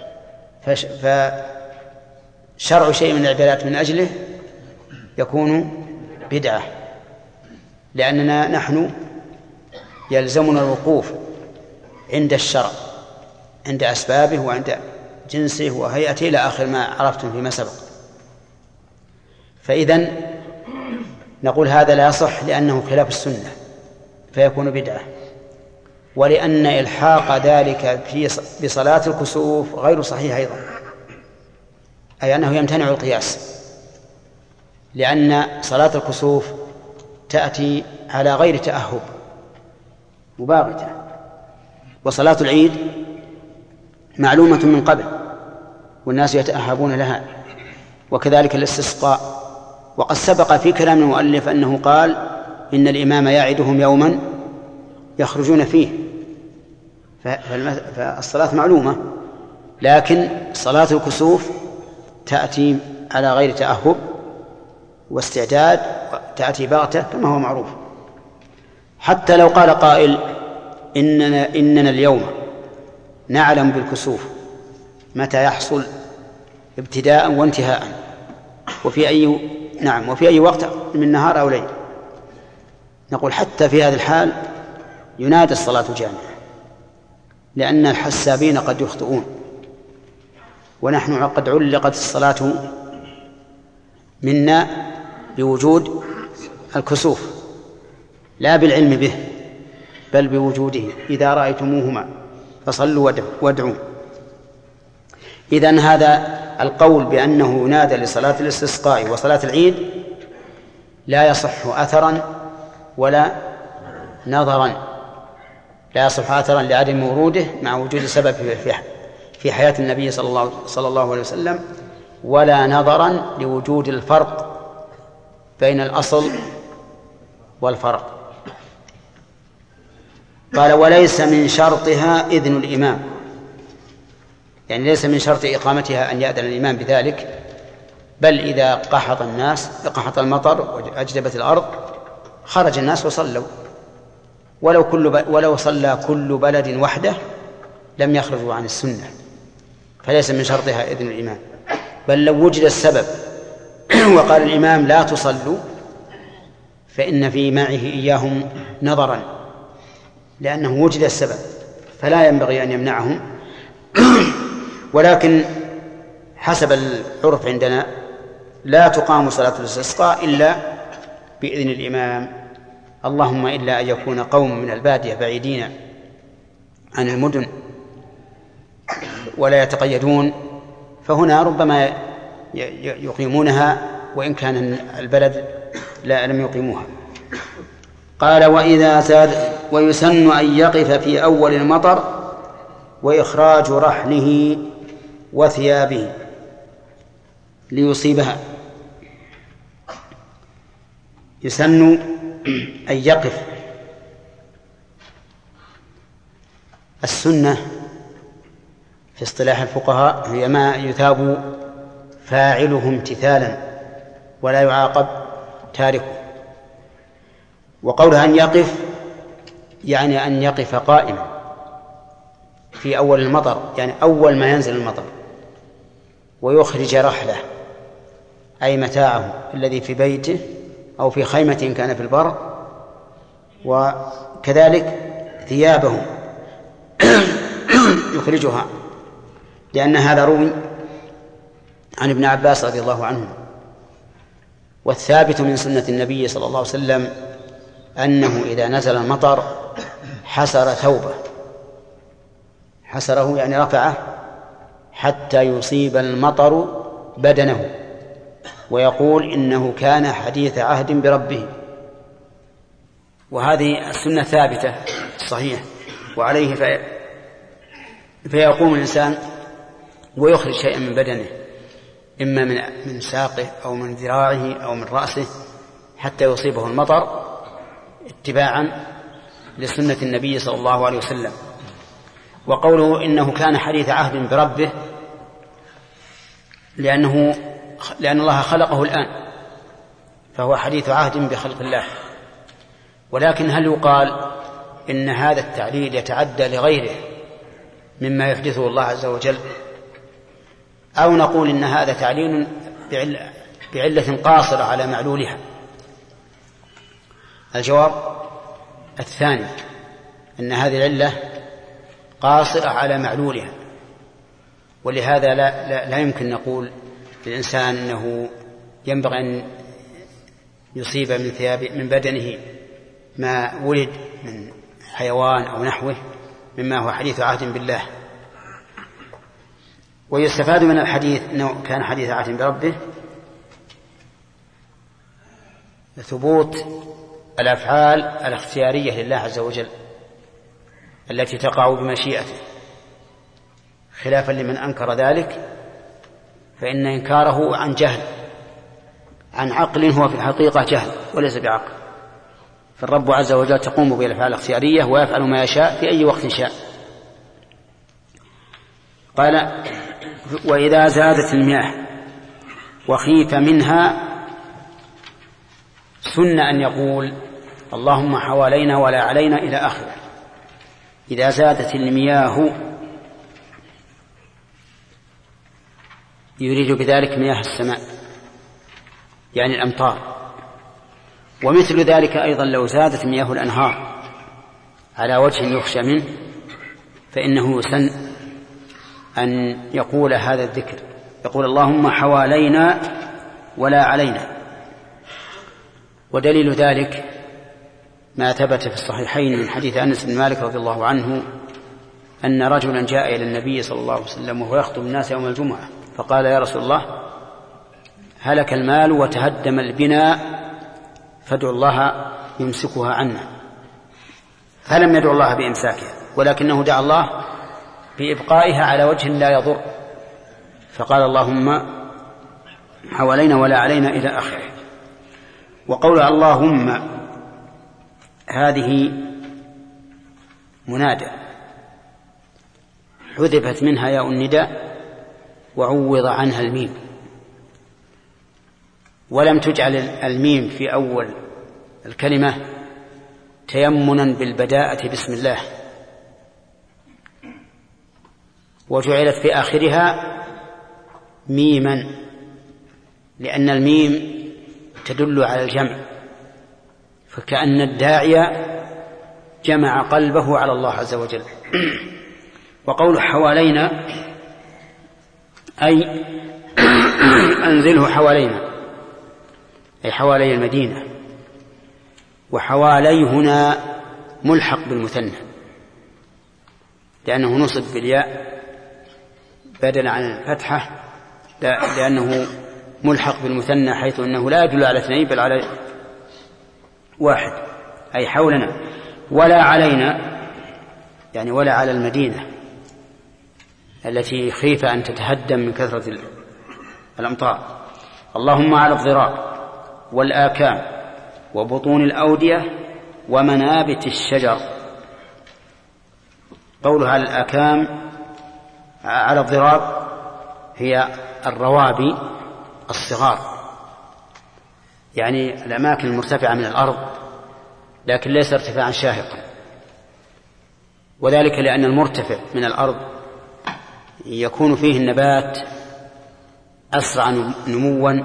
فشرع شيء من العبادات من أجله يكون بدعة، لأننا نحن يلزمنا الوقوف عند الشرع عند أسبابه وعند جنسه وهيئته إلى آخر ما عرفتم فيما سبق. فإذن نقول هذا لا يصح لأنه خلاف السنة فيكون بدعة، ولأن إلحاق ذلك في بصلاة الكسوف غير صحيح أيضا، أي أنه يمتنع القياس، لأن صلاة الكسوف تأتي على غير تأهب مباغتة، وصلاة العيد معلومة من قبل والناس يتأهبون لها، وكذلك الاستسقاء. وقد سبق في كلام المؤلف أنه قال إن الإمام يعدهم يوما يخرجون فيه، فالصلاة معلومة، لكن صلاة الكسوف تأتي على غير تأهب واستعداد، تأتي بغتة كما هو معروف. حتى لو قال قائل إننا, إننا اليوم نعلم بالكسوف متى يحصل ابتداء وانتهاء وفي أي نعم وفي أي وقت من نهار أو ليل، نقول حتى في هذا الحال ينادى الصلاة جامعة، لأن الحسابين قد يخطئون، ونحن قد علقت الصلاة منا بوجود الكسوف لا بالعلم به بل بوجوده، إذا رأيتموهما فصلوا وادعوا. إذن هذا القول بأنه ينادى لصلاة الاستسقاء وصلاة العيد لا يصح أثرا ولا نظرا، لا يصح أثرا لعدم وروده مع وجود سبب في حياة النبي صلى الله, صلى الله عليه وسلم، ولا نظرا لوجود الفرق بين الأصل والفرق. قال وليس من شرطها إذن الإمام، يعني ليس من شرط إقامتها أن يأذن الإمام بذلك، بل إذا قحط الناس قحط المطر وأجدبت الأرض خرج الناس وصلوا، ولو, كل ب... ولو صلى كل بلد وحده لم يخرجوا عن السنة، فليس من شرطها إذن الإمام. بل لو وجد السبب وقال الإمام لا تصلوا فإن في معه إياهم نظرا، لأنه وجد السبب فلا ينبغي أن يمنعهم. ولكن حسب العرف عندنا لا تقام صلاة الاستسقاء إلا بإذن الإمام، اللهم إلا أن يكون قوم من البادية بعيدين عن المدن ولا يتقيدون، فهنا ربما يقيمونها وإن كان البلد لا لم يقيموها. قال وإذا زاد ويسن أن يقف في أول المطر وإخراج رحله وثيابه ليصيبها. يسن أن يقف. السنة في اصطلاح الفقهاء هي ما يثاب فاعله امتثالا ولا يعاقب تاركه. وقولها أن يقف يعني أن يقف قائما في أول المطر، يعني أول ما ينزل المطر، ويخرج رحله أي متاعه الذي في بيته أو في خيمة كان في البر، وكذلك ثيابه يخرجها، لأن هذا روي عن ابن عباس رضي الله عنه. والثابت من سنة النبي صلى الله عليه وسلم أنه إذا نزل المطر حسر ثوبه، حسره يعني رفعه حتى يصيب المطر بدنه، ويقول إنه كان حديث عهد بربه. وهذه السنة ثابتة صحيح، وعليه في فيقوم الإنسان ويخرج شيئا من بدنه، إما من من ساقه أو من ذراعه أو من رأسه، حتى يصيبه المطر اتباعا لسنة النبي صلى الله عليه وسلم. وقوله إنه كان حديث عهد بربه لأنه لأن الله خلقه الآن، فهو حديث عهد بخلق الله. ولكن هل يقال إن هذا التعليل يتعدى لغيره مما يحدثه الله عز وجل، أو نقول إن هذا تعليل بعلة, بعلة قاصرة على معلولها؟ الجواب الثاني، أن هذه العلة قاصرة على معلولها، ولهذا لا, لا, لا يمكن نقول للإنسان أنه ينبغي أن يصيب من ثياب من بدنه ما ولد من حيوان أو نحوه مما هو حديث عهد بالله. ويستفاد من الحديث أنه كان حديث عهد بربه ثبوت الأفعال الاختيارية لله عز وجل التي تقع بمشيئته، خلافا لمن أنكر ذلك، فإن إنكاره عن جهل، عن عقل هو في الحقيقة جهل وليس بعقل. فالرب عز وجل تقوم بالأفعال الاختيارية ويفعل ما يشاء في أي وقت شاء. قال: وإذا زادت المياه وخيف منها سن أن يقول اللهم حوالينا ولا علينا إلى آخره. إذا زادت المياه يريد بذلك مياه السماء يعني الأمطار. ومثل ذلك أيضا لو زادت مياه الأنهار على وجه يخشى منه فإنه يسن أن يقول هذا الذكر، يقول اللهم حوالينا ولا علينا. ودليل ذلك ما ثبت في الصحيحين من حديث أنس بن مالك رضي الله عنه أن رجلا جاء إلى النبي صلى الله عليه وسلم وهو يخطب الناس يوم الجمعة، فقال: يا رسول الله، هلك المال وتهدم البناء فادعوا الله يمسكها عنا. فلم يدعو الله بإمساكها، ولكنه دعا الله بإبقائها على وجه لا يضر، فقال اللهم حوالينا ولا علينا إلى آخره. وقول اللهم هذه منادى حذفت منها ياء النداء وعوض عنها الميم، ولم تجعل الميم في أول الكلمة تيمنا بالبداءة بسم الله، وجعلت في آخرها ميما، لأن الميم تدل على الجمع، فكأن الداعية جمع قلبه على الله عز وجل. وقول حوالينا أي أنزله حوالينا، أي حوالي المدينة. وحوالي هنا ملحق بالمثنى لأنه نصب بالياء بدلا عن الفتحة، لأنه ملحق بالمثنى حيث أنه لا يدل على اثنين بل على واحد، أي حولنا. ولا علينا يعني ولا على المدينة التي خيف أن تتهدم من كثرة الأمطار. اللهم على الضراب والآكام وبطون الأودية ومنابت الشجر. قوله على الآكام على الضراب هي الروابي الصغار، يعني الأماكن المرتفعة من الأرض لكن ليس ارتفاعا شاهقا، وذلك لأن المرتفع من الأرض يكون فيه النبات أسرع نموا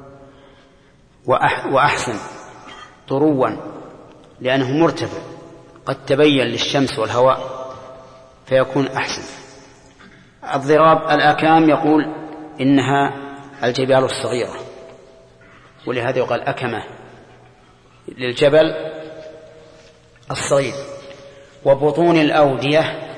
وأحسن طروا لأنه مرتفع قد تبين للشمس والهواء فيكون أحسن. الضراب الأكام يقول إنها الجبال الصغيرة، ولهذا يقال أكمة للجبل الصغير. وبطون الأودية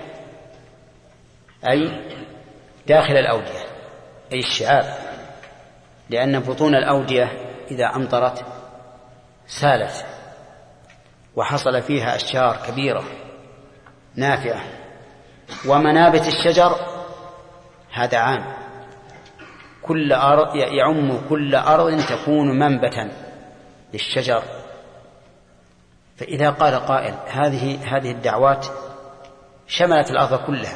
أي داخل الأودية أي الشعاب، لأن بطون الأودية إذا أمطرت سالت وحصل فيها أشجار كبيرة نافعة. ومنابت الشجر هذا عام، كل أرض يعم كل أرض تكون منبتا للشجر. فإذا قال قائل هذه هذه الدعوات شملت الأرض كلها،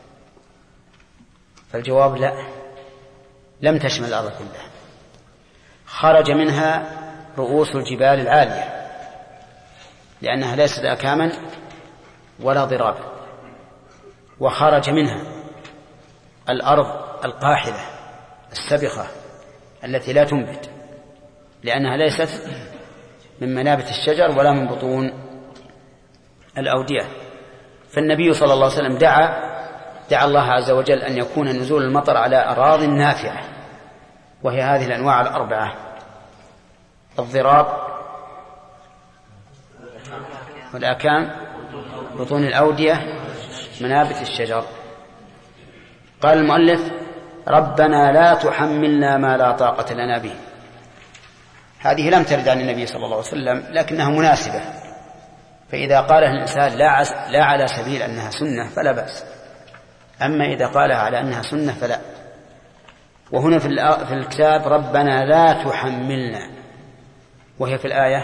فالجواب لا، لم تشمل الأرض كلها، خرج منها رؤوس الجبال العالية لأنها ليست أكاما ولا ضرابا، وخرج منها الأرض القاحلة السبخة التي لا تنبت لأنها ليست من منابت الشجر ولا من بطون الأودية. فالنبي صلى الله عليه وسلم دعا دعا الله عز وجل أن يكون نزول المطر على أراضٍ نافعة، وهي هذه الأنواع الأربعة: الضراب والآكام بطون الأودية منابت الشجر. قال المؤلف: ربنا لا تحملنا ما لا طاقة لنا به. هذه لم ترد عن النبي صلى الله عليه وسلم لكنها مناسبة، فإذا قالها الإنسان لا على سبيل أنها سنة فلا بأس، أما إذا قالها على أنها سنة فلا. وهنا في الكتاب ربنا لا تحملنا، وهي في الآية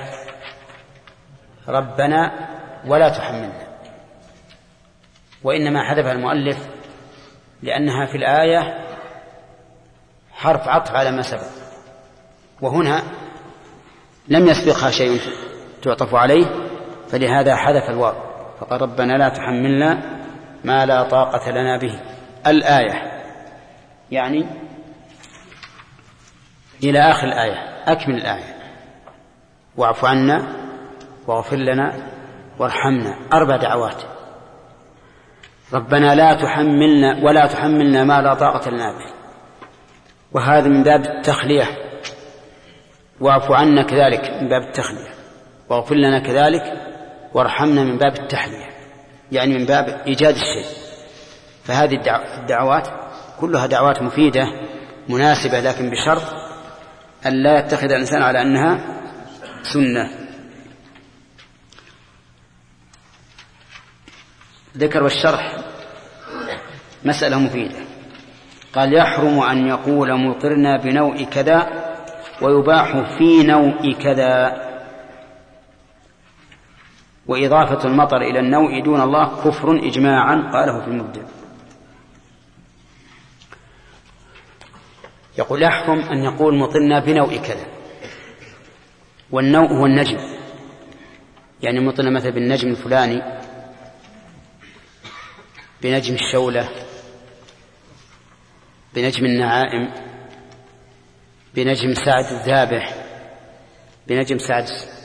ربنا ولا تحملنا، وإنما حذفها المؤلف لأنها في الآية حرف عطف على ما سبق، وهنا لم يسبقها شيء تعطف عليه، فلهذا حذف الواو فقال ربنا لا تحملنا ما لا طاقة لنا به. الآية يعني إلى آخر الآية، أكمل الآية: واعف عنا واغفر لنا وارحمنا. أربع دعوات: ربنا لا تحملنا ولا تحملنا ما لا طاقة لنا به، وهذا من باب التخلية، واعف عنا كذلك من باب التخلية، واغفر لنا كذلك، وارحمنا من باب التحلية، يعني من باب إيجاد الشيء. فهذه الدعوات كلها دعوات مفيدة مناسبة، لكن بشرط أن لا يتخذ الإنسان على أنها سنة. ذكر والشرح مسألة مفيدة. قال: يحرم أن يقول مطرنا بنوع كذا ويباح في نوع كذا، وإضافة المطر إلى النوع دون الله كفر إجماعا، قاله في المبدع. يقول: يحرم أن يقول مطرنا بنوع كذا، والنوع هو النجم، يعني مطرنا مثلا بالنجم الفلاني، بنجم الشولة، بنجم النعائم، بنجم سعد الذابح، بنجم سعد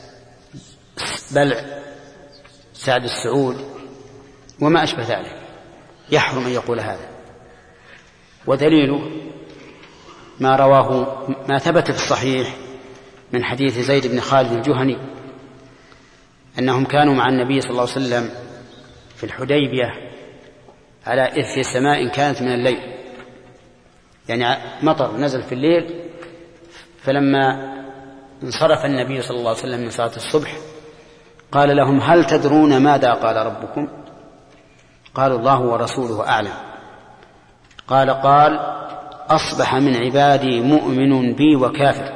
بلع سعد السعود وما أشبه ذلك. يحرم أن يقول هذا، ودليله ما رواه ما ثبت في الصحيح من حديث زيد بن خالد الجهني أنهم كانوا مع النبي صلى الله عليه وسلم في الحديبية على إثر سماء كانت من الليل، يعني مطر نزل في الليل، فلما انصرف النبي صلى الله عليه وسلم من صلاة الصبح قال لهم هل تدرون ماذا قال ربكم؟ قالوا الله ورسوله أعلم. قال قال أصبح من عبادي مؤمن بي وكافر.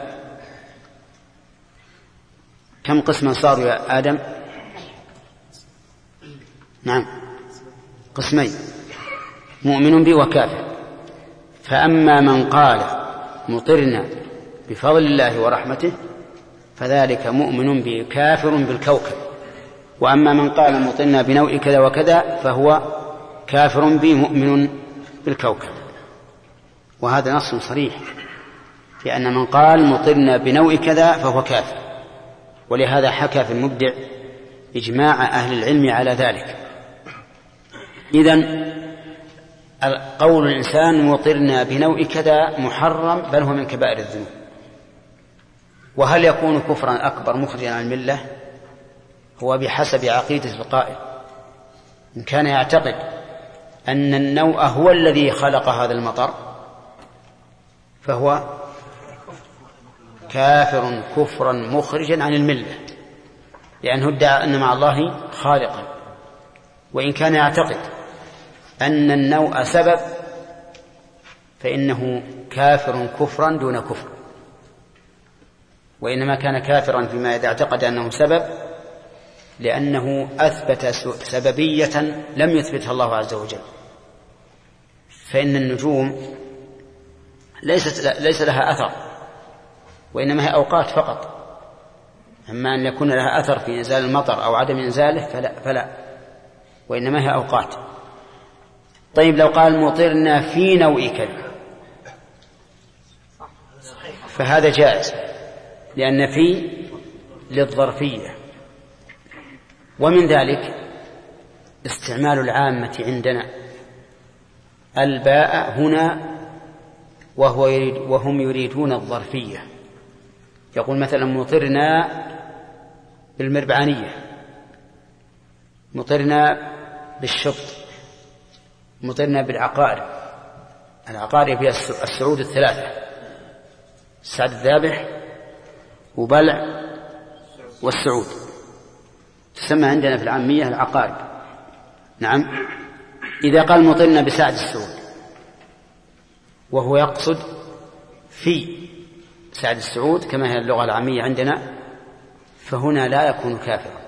كم قسما صاروا يا آدم؟ نعم قسمين، مؤمن بي وكافر. فأما من قال مطرنا بفضل الله ورحمته فذلك مؤمن بي كافر بالكوكب، وأما من قال مطرنا بنوء كذا وكذا فهو كافر بي مؤمن بالكوكب. وهذا نص صريح، لأن من قال مطرنا بنوء كذا فهو كافر. ولهذا حكى في المبدع إجماع أهل العلم على ذلك. إذن قول الإنسان مطرنا بنوء كذا محرم، بل هو من كبائر الذنوب. وهل يكون كفرا أكبر مخرجا عن الملة؟ هو بحسب عقيدة القائل. إن كان يعتقد أن النوء هو الذي خلق هذا المطر فهو كافر كفرا مخرجا عن الملة، لأنه ادعى أن مع الله خالقا. وإن كان يعتقد أن النوء سبب فإنه كافر كفرا دون كفر، وإنما كان كافرا فيما إذا اعتقد أنه سبب، لأنه أثبت سببية لم يثبتها الله عز وجل. فإن النجوم ليست ليس لها أثر، وإنما هي أوقات فقط. أما أن يكون لها أثر في إنزال المطر أو عدم إنزاله فلا, فلا وإنما هي أوقات. طيب لو قال مطرنا في نوء كذا فهذا جائز، لأن في للظرفية. ومن ذلك استعمال العامة عندنا الباء هنا وهو يريد وهم يريدون الظرفية. يقول مثلا مطرنا بالمربعانية، مطرنا بالشط، مطرنا بالعقارب. العقارب هي السعود الثلاثة: السعد الذابح وبلع والسعود، تسمى عندنا في العامية العقارب. نعم. إذا قال مطرنا بسعد السعود وهو يقصد في سعد السعود كما هي اللغة العامية عندنا، فهنا لا يكون كافرا.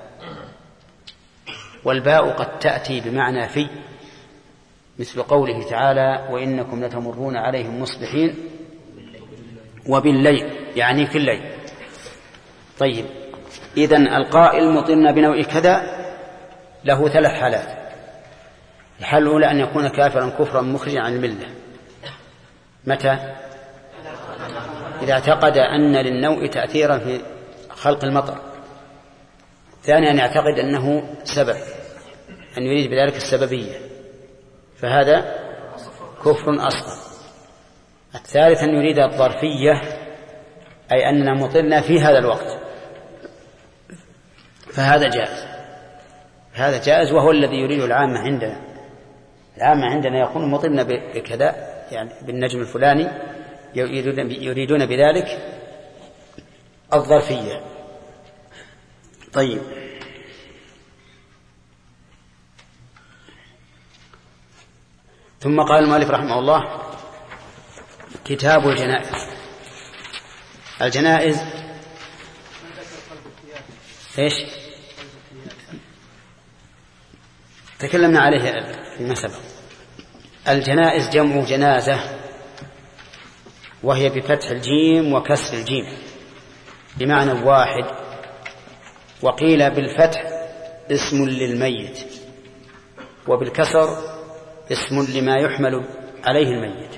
والباء قد تأتي بمعنى في، مثل قوله تعالى وإنكم لتمرون عليهم مصبحين وبالليل، يعني في الليل. طيب إذن القائل مطرنا بنوء كذا له ثلاث حالات. الحالة الأولى أن يكون كافرا كفرا مخرجا عن الملة. متى؟ إذا اعتقد أن للنوء تأثيرا في خلق المطر. ثانيا أن يعتقد أنه سبب، أن يريد بذلك السببية، فهذا كفر أصغر. الثالث أن يريد الظرفية، أي أننا مطرنا في هذا الوقت، فهذا جائز. هذا جائز وهو الذي يريد العامة عندنا. العامة عندنا يقول مطرنا بكذا، يعني بالنجم الفلاني، يريدون بذلك الظرفية. طيب ثم قال المؤلف رحمه الله كتاب الجنائز. الجنائز ايش تكلمنا عليه فيما سبق. الجنائز جمع جنازة، وهي بفتح الجيم وكسر الجيم بمعنى واحد. وقيل بالفتح اسم للميت، وبالكسر اسم لما يحمل عليه الميت.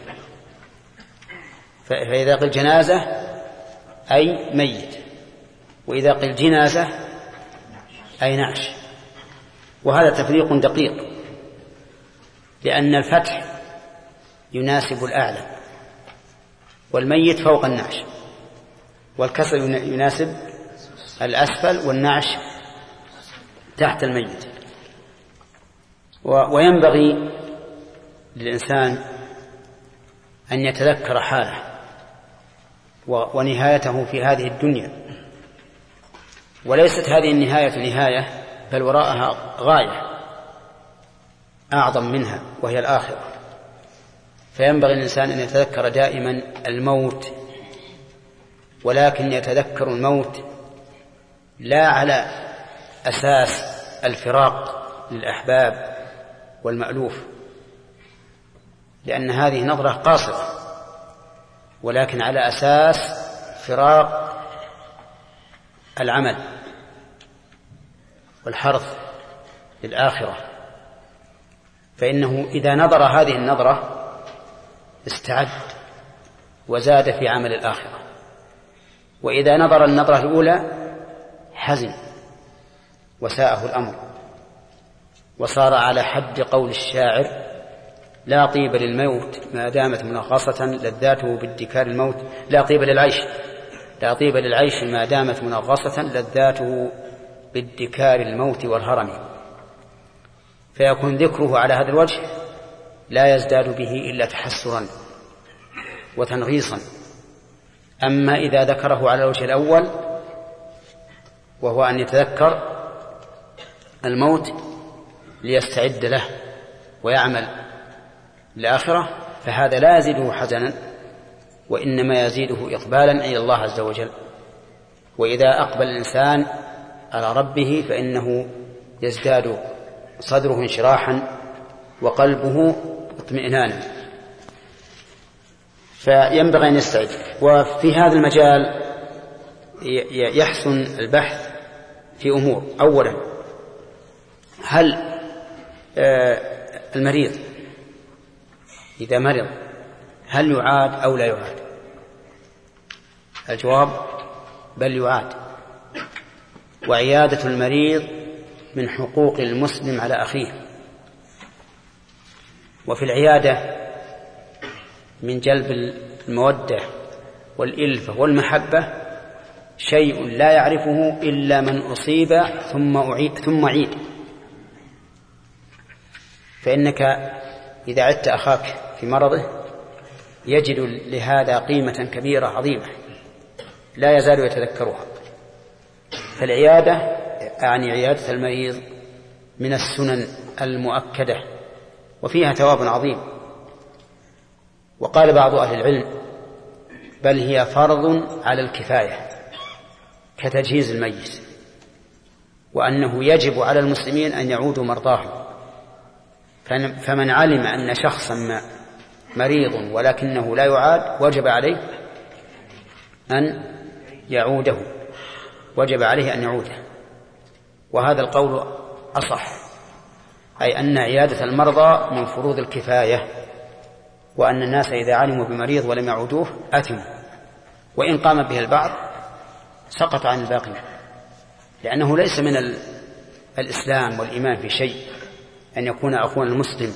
فإذا قل جنازة أي ميت، وإذا قل جنازة أي نعش. وهذا تفريق دقيق، لأن الفتح يناسب الأعلى والميت فوق النعش، والكسر يناسب الأسفل والنعش تحت الميت. وينبغي للإنسان أن يتذكر حاله ونهايته في هذه الدنيا، وليست هذه النهاية نهاية، بل وراءها غاية أعظم منها وهي الآخرة. فينبغي الإنسان أن يتذكر دائما الموت، ولكن يتذكر الموت لا على أساس الفراق للأحباب والمألوف، لأن هذه نظرة قاصرة، ولكن على أساس فراق العمل والحرث للآخرة. فإنه إذا نظر هذه النظرة استعد وزاد في عمل الآخرة، وإذا نظر النظرة الأولى حزن وساءه الأمر، وصار على حد قول الشاعر: لا طيب للموت ما دامت منغصة لذاته بادكار الموت. لا طيب للعيش لا طيب للعيش ما دامت منغصة لذاته بادكار الموت والهرم. فيكون ذكره على هذا الوجه لا يزداد به إلا تحسرا وتنغيصا. أما إذا ذكره على الوجه الأول وهو أن يتذكر الموت ليستعد له ويعمل الآخرة، فهذا لا يزيده حزنا، وإنما يزيده إقبالا إلى الله عز وجل. وإذا أقبل الإنسان على ربه فإنه يزداد صدره انشراحا وقلبه اطمئنانا. فينبغي أن يستعد. وفي هذا المجال يحسن البحث في أمور. أولا، هل المريض إذا مرض هل يعاد أو لا يعاد؟ الجواب: بل يعاد. وعيادة المريض من حقوق المسلم على أخيه. وفي العيادة من جلب المودة والإلفة والمحبة شيء لا يعرفه إلا من أصيب ثم أعيد ثم عيد. فإنك إذا عدت أخاك في مرضه يجد لهذا قيمة كبيرة عظيمة لا يزال يتذكرها. فالعيادة أعني عيادة المريض من السنن المؤكدة وفيها ثواب عظيم. وقال بعض أهل العلم: بل هي فرض على الكفاية كتجهيز الميت، وأنه يجب على المسلمين أن يعودوا مرضاهم. فمن علم أن شخصا ما مريض ولكنه لا يعاد وجب عليه أن يعوده وجب عليه أن يعوده. وهذا القول أصح، أي أن عيادة المرضى من فروض الكفاية، وأن الناس إذا علموا بمريض ولم يعودوه أثموا، وإن قام به البعض سقط عن الباقين، لأنه ليس من الإسلام والإيمان في شيء أن يكون أخونا المسلم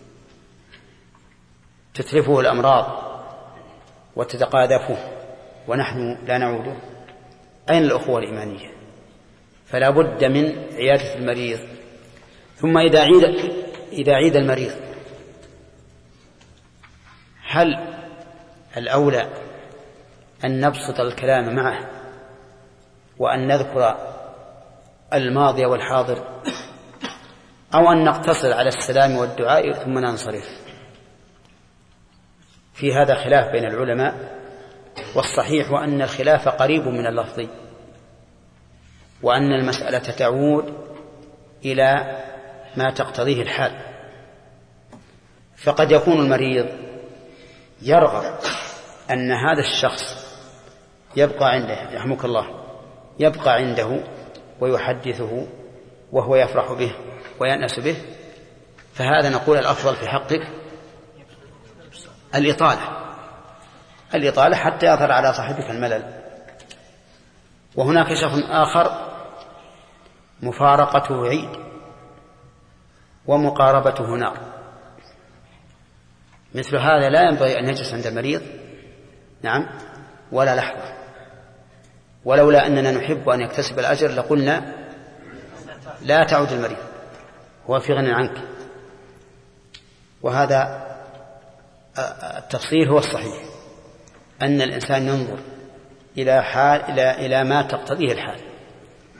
تتلفه الأمراض وتتقاذفه ونحن لا نعوده. أين الأخوة الإيمانية؟ فلا بد من عيادة المريض. ثم إذا عيد, إذا عيد المريض هل الأولى أن نبسط الكلام معه وأن نذكر الماضي والحاضر، أو أن نقتصر على السلام والدعاء ثم ننصرف؟ في هذا خلاف بين العلماء، والصحيح وأن الخلاف قريب من اللفظ، وأن المسألة تعود إلى ما تقتضيه الحال. فقد يكون المريض يرغب أن هذا الشخص يبقى عنده، يرحمك الله، يبقى عنده ويحدثه وهو يفرح به ويأنس به، فهذا نقول الأفضل في حقك الإطالة الإطالة حتى يظهر على صاحبك الملل. وهناك شخص آخر مفارقته عيد ومقاربته نار، مثل هذا لا ينبغي أن يجلس عند المريض نعم ولا لحظة، ولولا أننا نحب أن يكتسب الأجر لقلنا لا تعود المريض، هو في غنى عنك. وهذا التفصيل هو الصحيح، أن الإنسان ينظر إلى حال إلى إلى ما تقتضيه الحال.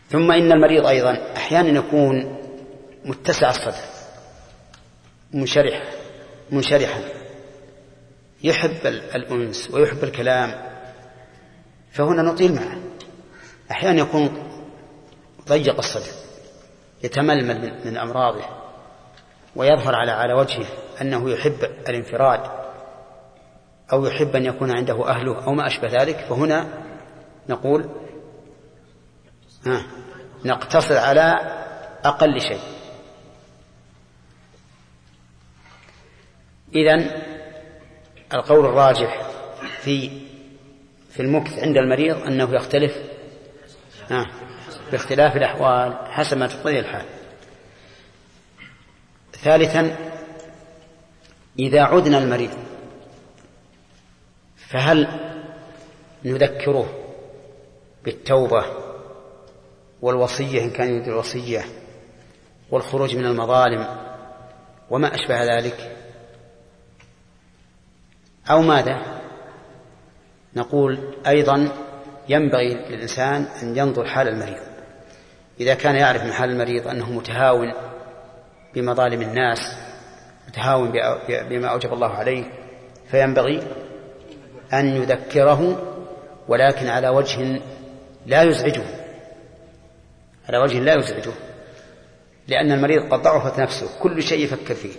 ثم إن المريض أيضا أحيانا يكون متسع الصدر منشرح منشرحا يحب الأنس ويحب الكلام، فهنا نطيل معه. أحيانا يكون ضيق الصدر يتململ من أمراضه ويظهر على على وجهه أنه يحب الانفراد أو يحب أن يكون عنده أهله أو ما أشبه ذلك، فهنا نقول ها نقتصر على أقل شيء. إذن القول الراجح في في المكث عند المريض أنه يختلف ها باختلاف الأحوال حسب ما تقتضي الحال. ثالثا إذا عدنا المريض فهل نذكره بالتوبة والوصية إن كان يريد الوصية والخروج من المظالم وما أشبه ذلك، أو ماذا؟ نقول أيضا ينبغي للإنسان أن ينظر حال المريض. إذا كان يعرف من حال المريض أنه متهاون بمظالم الناس متهاون بما أوجب الله عليه، فينبغي أن يذكره ولكن على وجه لا يزعجه على وجه لا يزعجه لأن المريض قد ضعفت نفسه كل شيء يفكر فيه.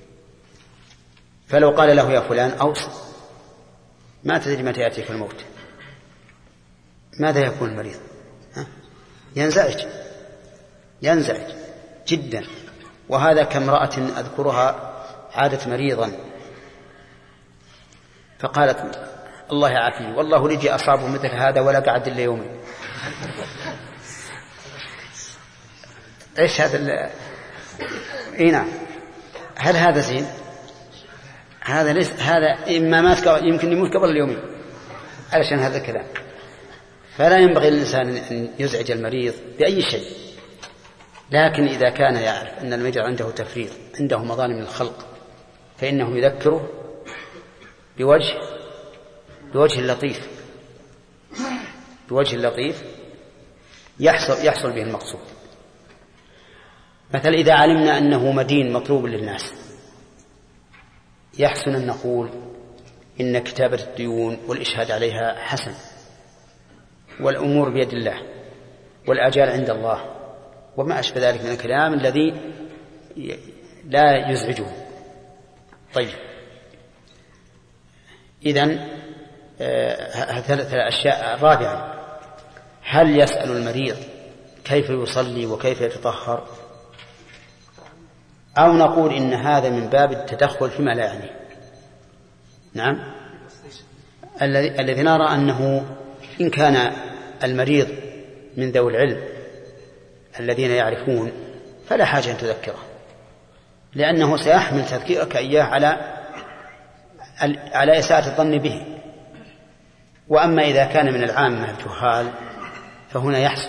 فلو قال له يا فلان أوصي ما تدري متى يأتيك الموت، ماذا يكون المريض؟ ها؟ ينزعج ينزعج جدا. وهذا كامرأة أذكرها عادت مريضا فقالت الله يعافيه والله لجي أصابه مثل هذا ولا قعد إلا يومين. إيش هذا ال... إيه نعم، هل هذا زين؟ هذا ليس، هذا إما مات يمكن يموت قبل اليومين علشان هذا الكلام. فلا ينبغي للإنسان أن يزعج المريض بأي شيء، لكن إذا كان يعرف أن المريض عنده تفريط عنده مظالم الخلق فإنه يذكره بوجه بوجه لطيف بوجه لطيف يحصل يحصل به المقصود. مثلا إذا علمنا أنه مدين مطلوب للناس يحسن أن نقول إن كتابة الديون والإشهاد عليها حسن والأمور بيد الله والآجال عند الله وما أشبه ذلك من الكلام الذي لا يزعجه. طيب إذن ثلاث أشياء. الرابعة هل يسأل المريض كيف يصلي وكيف يتطهر أو نقول إن هذا من باب التدخل فيما لا يعني؟ نعم، الذي نرى أنه إن كان المريض من ذوي العلم الذين يعرفون فلا حاجة أن تذكره لأنه سيحمل تذكيرك إياه على على إساءة الظن به. وأما إذا كان من العامة الجهال فهنا يحسن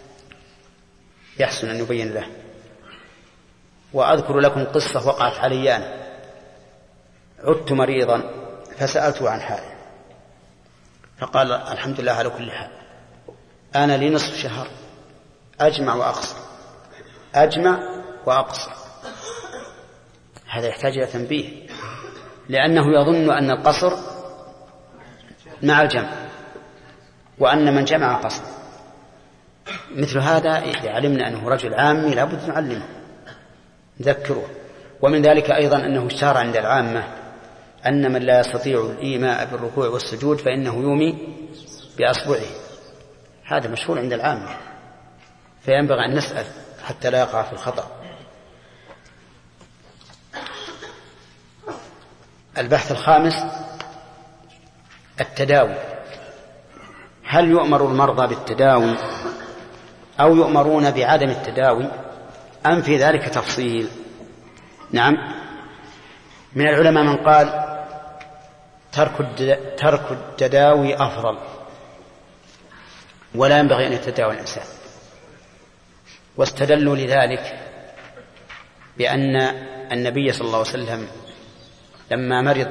يحسن أن يبين له. وأذكر لكم قصة وقعت علي أنا. عدت مريضا فسألته عن حاله فقال الحمد لله على كل حال، أنا لي نصف شهر أجمع وأقصر أجمع وأقصر. هذا يحتاج إلى تنبيه لأنه يظن أن القصر مع الجمع وأن من جمع قصر. مثل هذا إذا علمنا أنه رجل عامي لابد نعلمه نذكره. ومن ذلك أيضا أنه اشتهر عند العامة أن من لا يستطيع الإيماء بالركوع والسجود فإنه يومي بأصبعه. هذا مشهور عند العامة فينبغي أن نسأل حتى لا يقع في الخطأ. البحث الخامس التداوي. هل يؤمر المرضى بالتداوي أو يؤمرون بعدم التداوي أم في ذلك تفصيل؟ نعم، من العلماء من قال ترك التداوي أفضل ولا ينبغي أن يتداوى الإنسان، واستدلوا لذلك بأن النبي صلى الله عليه وسلم لما مرض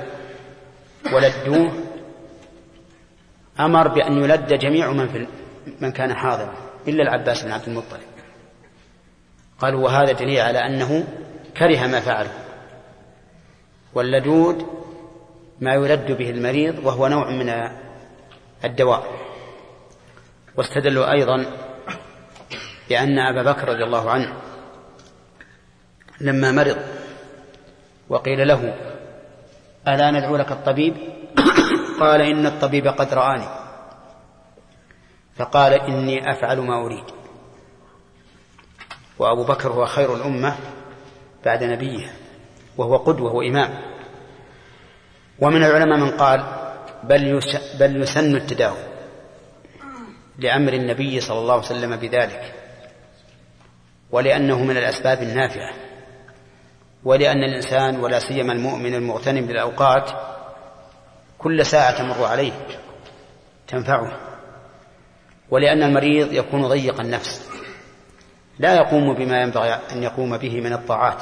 ولدوه أمر بأن يلد جميع من, في من كان حاضرا إلا العباس بن عبد المطلب. قالوا وهذا دليل على أنه كره ما فعله. واللدود ما يلد به المريض وهو نوع من الدواء. واستدلوا أيضا بأن أبا بكر رضي الله عنه لما مرض وقيل له ألا ندعو لك الطبيب؟ قال إن الطبيب قد رآني فقال إني أفعل ما أريد. وأبو بكر هو خير الأمة بعد نبيه وهو قدوة وإمام. ومن العلماء من قال بل, بل يسن التداوي لأمر النبي صلى الله عليه وسلم بذلك، ولأنه من الأسباب النافعة، ولأن الإنسان ولا سيما المؤمن المغتنم بالأوقات كل ساعة تمر عليه تنفعه، ولأن المريض يكون ضيق النفس لا يقوم بما ينبغي أن يقوم به من الطاعات،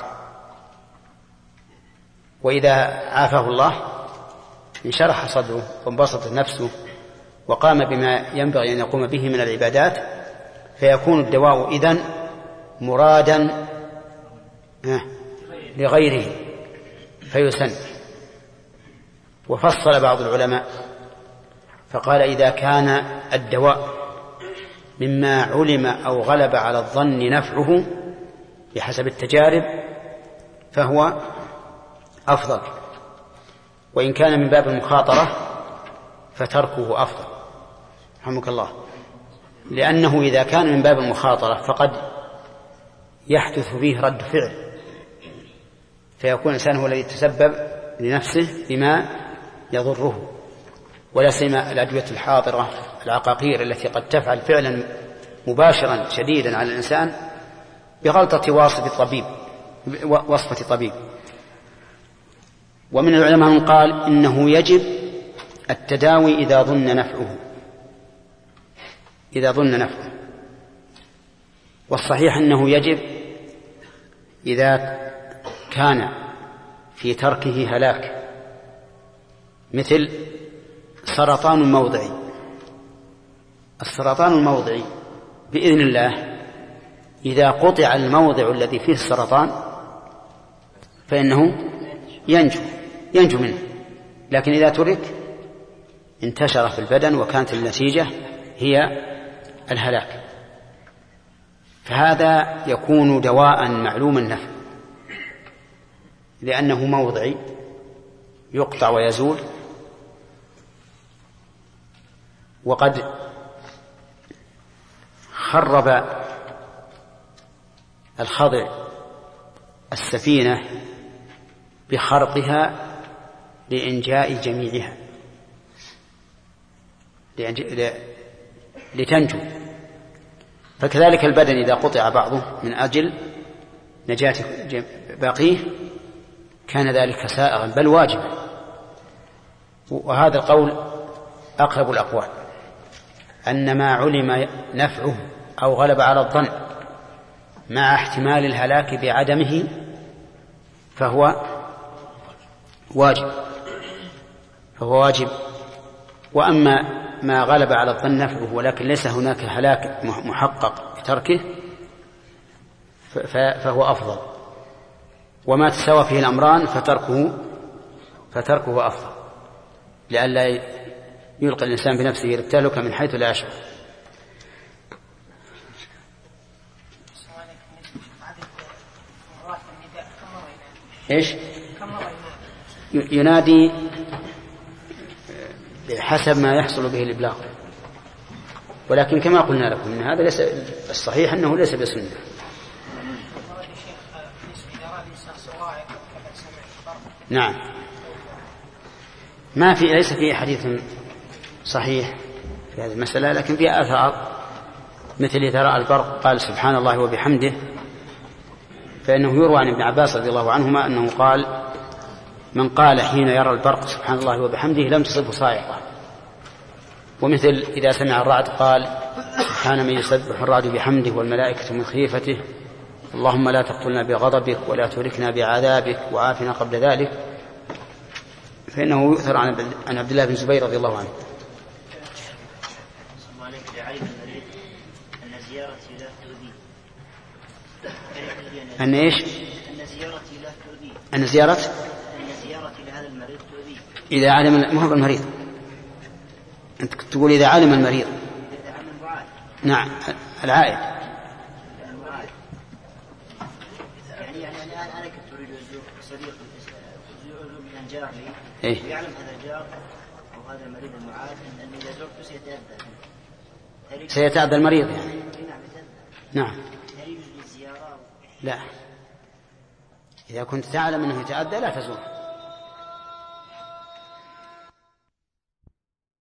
وإذا عافاه الله انشرح صدره وانبسطت نفسه وقام بما ينبغي أن يقوم به من العبادات، فيكون الدواء إذن مرادا لغيره فيسن. وفصل بعض العلماء فقال إذا كان الدواء مما علم أو غلب على الظن نفعه بحسب التجارب فهو أفضل، وإن كان من باب المخاطرة فتركه أفضل رحمك الله، لأنه إذا كان من باب المخاطرة فقد يحدث فيه رد فعل فيكون الإنسان هو الذي يتسبب لنفسه بما يضره، ولا سيما الأدوية الحاضرة العقاقير التي قد تفعل فعلا مباشرا شديدا على الإنسان بغلطة وصفة طبيب وصفة طبيب. ومن العلماء من قال إنه يجب التداوي إذا ظن نفعه إذا ظن نفعه والصحيح أنه يجب إذا كان في تركه هلاك، مثل سرطان موضعي. السرطان الموضعي بإذن الله إذا قطع الموضع الذي فيه السرطان فإنه ينجو ينجو منه، لكن إذا ترك انتشر في البدن وكانت النتيجة هي الهلاك. فهذا يكون دواء معلوم النفع لأنه موضعي يقطع ويزول. وقد خرب الخضع السفينة بخرقها لإنجاء جميعها لتنجو. فكذلك البدن إذا قطع بعضه من أجل نجاة باقيه كان ذلك سائغا بل واجبا. وهذا القول أقرب الأقوال أن ما علم نفعه أو غلب على الظن مع احتمال الهلاك بعدمه فهو واجب فهو واجب وأما ما غلب على الظن نفعه ولكن ليس هناك هلاك محقق بتركه فهو أفضل، وما تساوى فيه الأمران فتركه فتركه أفضل لئلا يلقي الإنسان بنفسه التهلكة من حيث لا يشعر. إيش؟ ينادي بحسب ما يحصل به الإبلاغ، ولكن كما قلنا لكم إن هذا ليس الصحيح أنه ليس بسنة. نعم، ما في ليس فيه حديث صحيح في هذه المسألة، لكن فيها آثار مثل إذا رأى البرق قال سبحان الله وبحمده، فإنه يروى عن ابن عباس رضي الله عنهما أنه قال من قال حين يرى البرق سبحان الله وبحمده لم تصبه صاعقة. ومثل إذا سمع الرعد قال سبحان من يسبح الرعد بحمده والملائكة من خيفته اللهم لا تقتلنا بغضبك ولا تهلكنا بعذابك وعافنا قبل ذلك، فإنه يؤثر عن عبد الله بن زبير رضي الله عنه. أن إيش؟ أن زيارتي له تؤذيه. أن زيارة أن زيارتي لهذا المريض تؤذيه. إذا علم ما هو المريض، أنت تقول إذا علم المريض. إذا علم المعاد. نعم العائد. المعاد. يعني يعني أنا أنا كنت أريد أزور صديق أزور من جار لي. إيه؟ ويعلم هذا الجار أو هذا المريض المعاد أن إذا زرته سيتأذى. سيتأذى المريض يعني. نعم يتأذى. نعم. هل يجوز الزيارة؟ لا، إذا كنت تعلم أنه يتأذى لا تزور.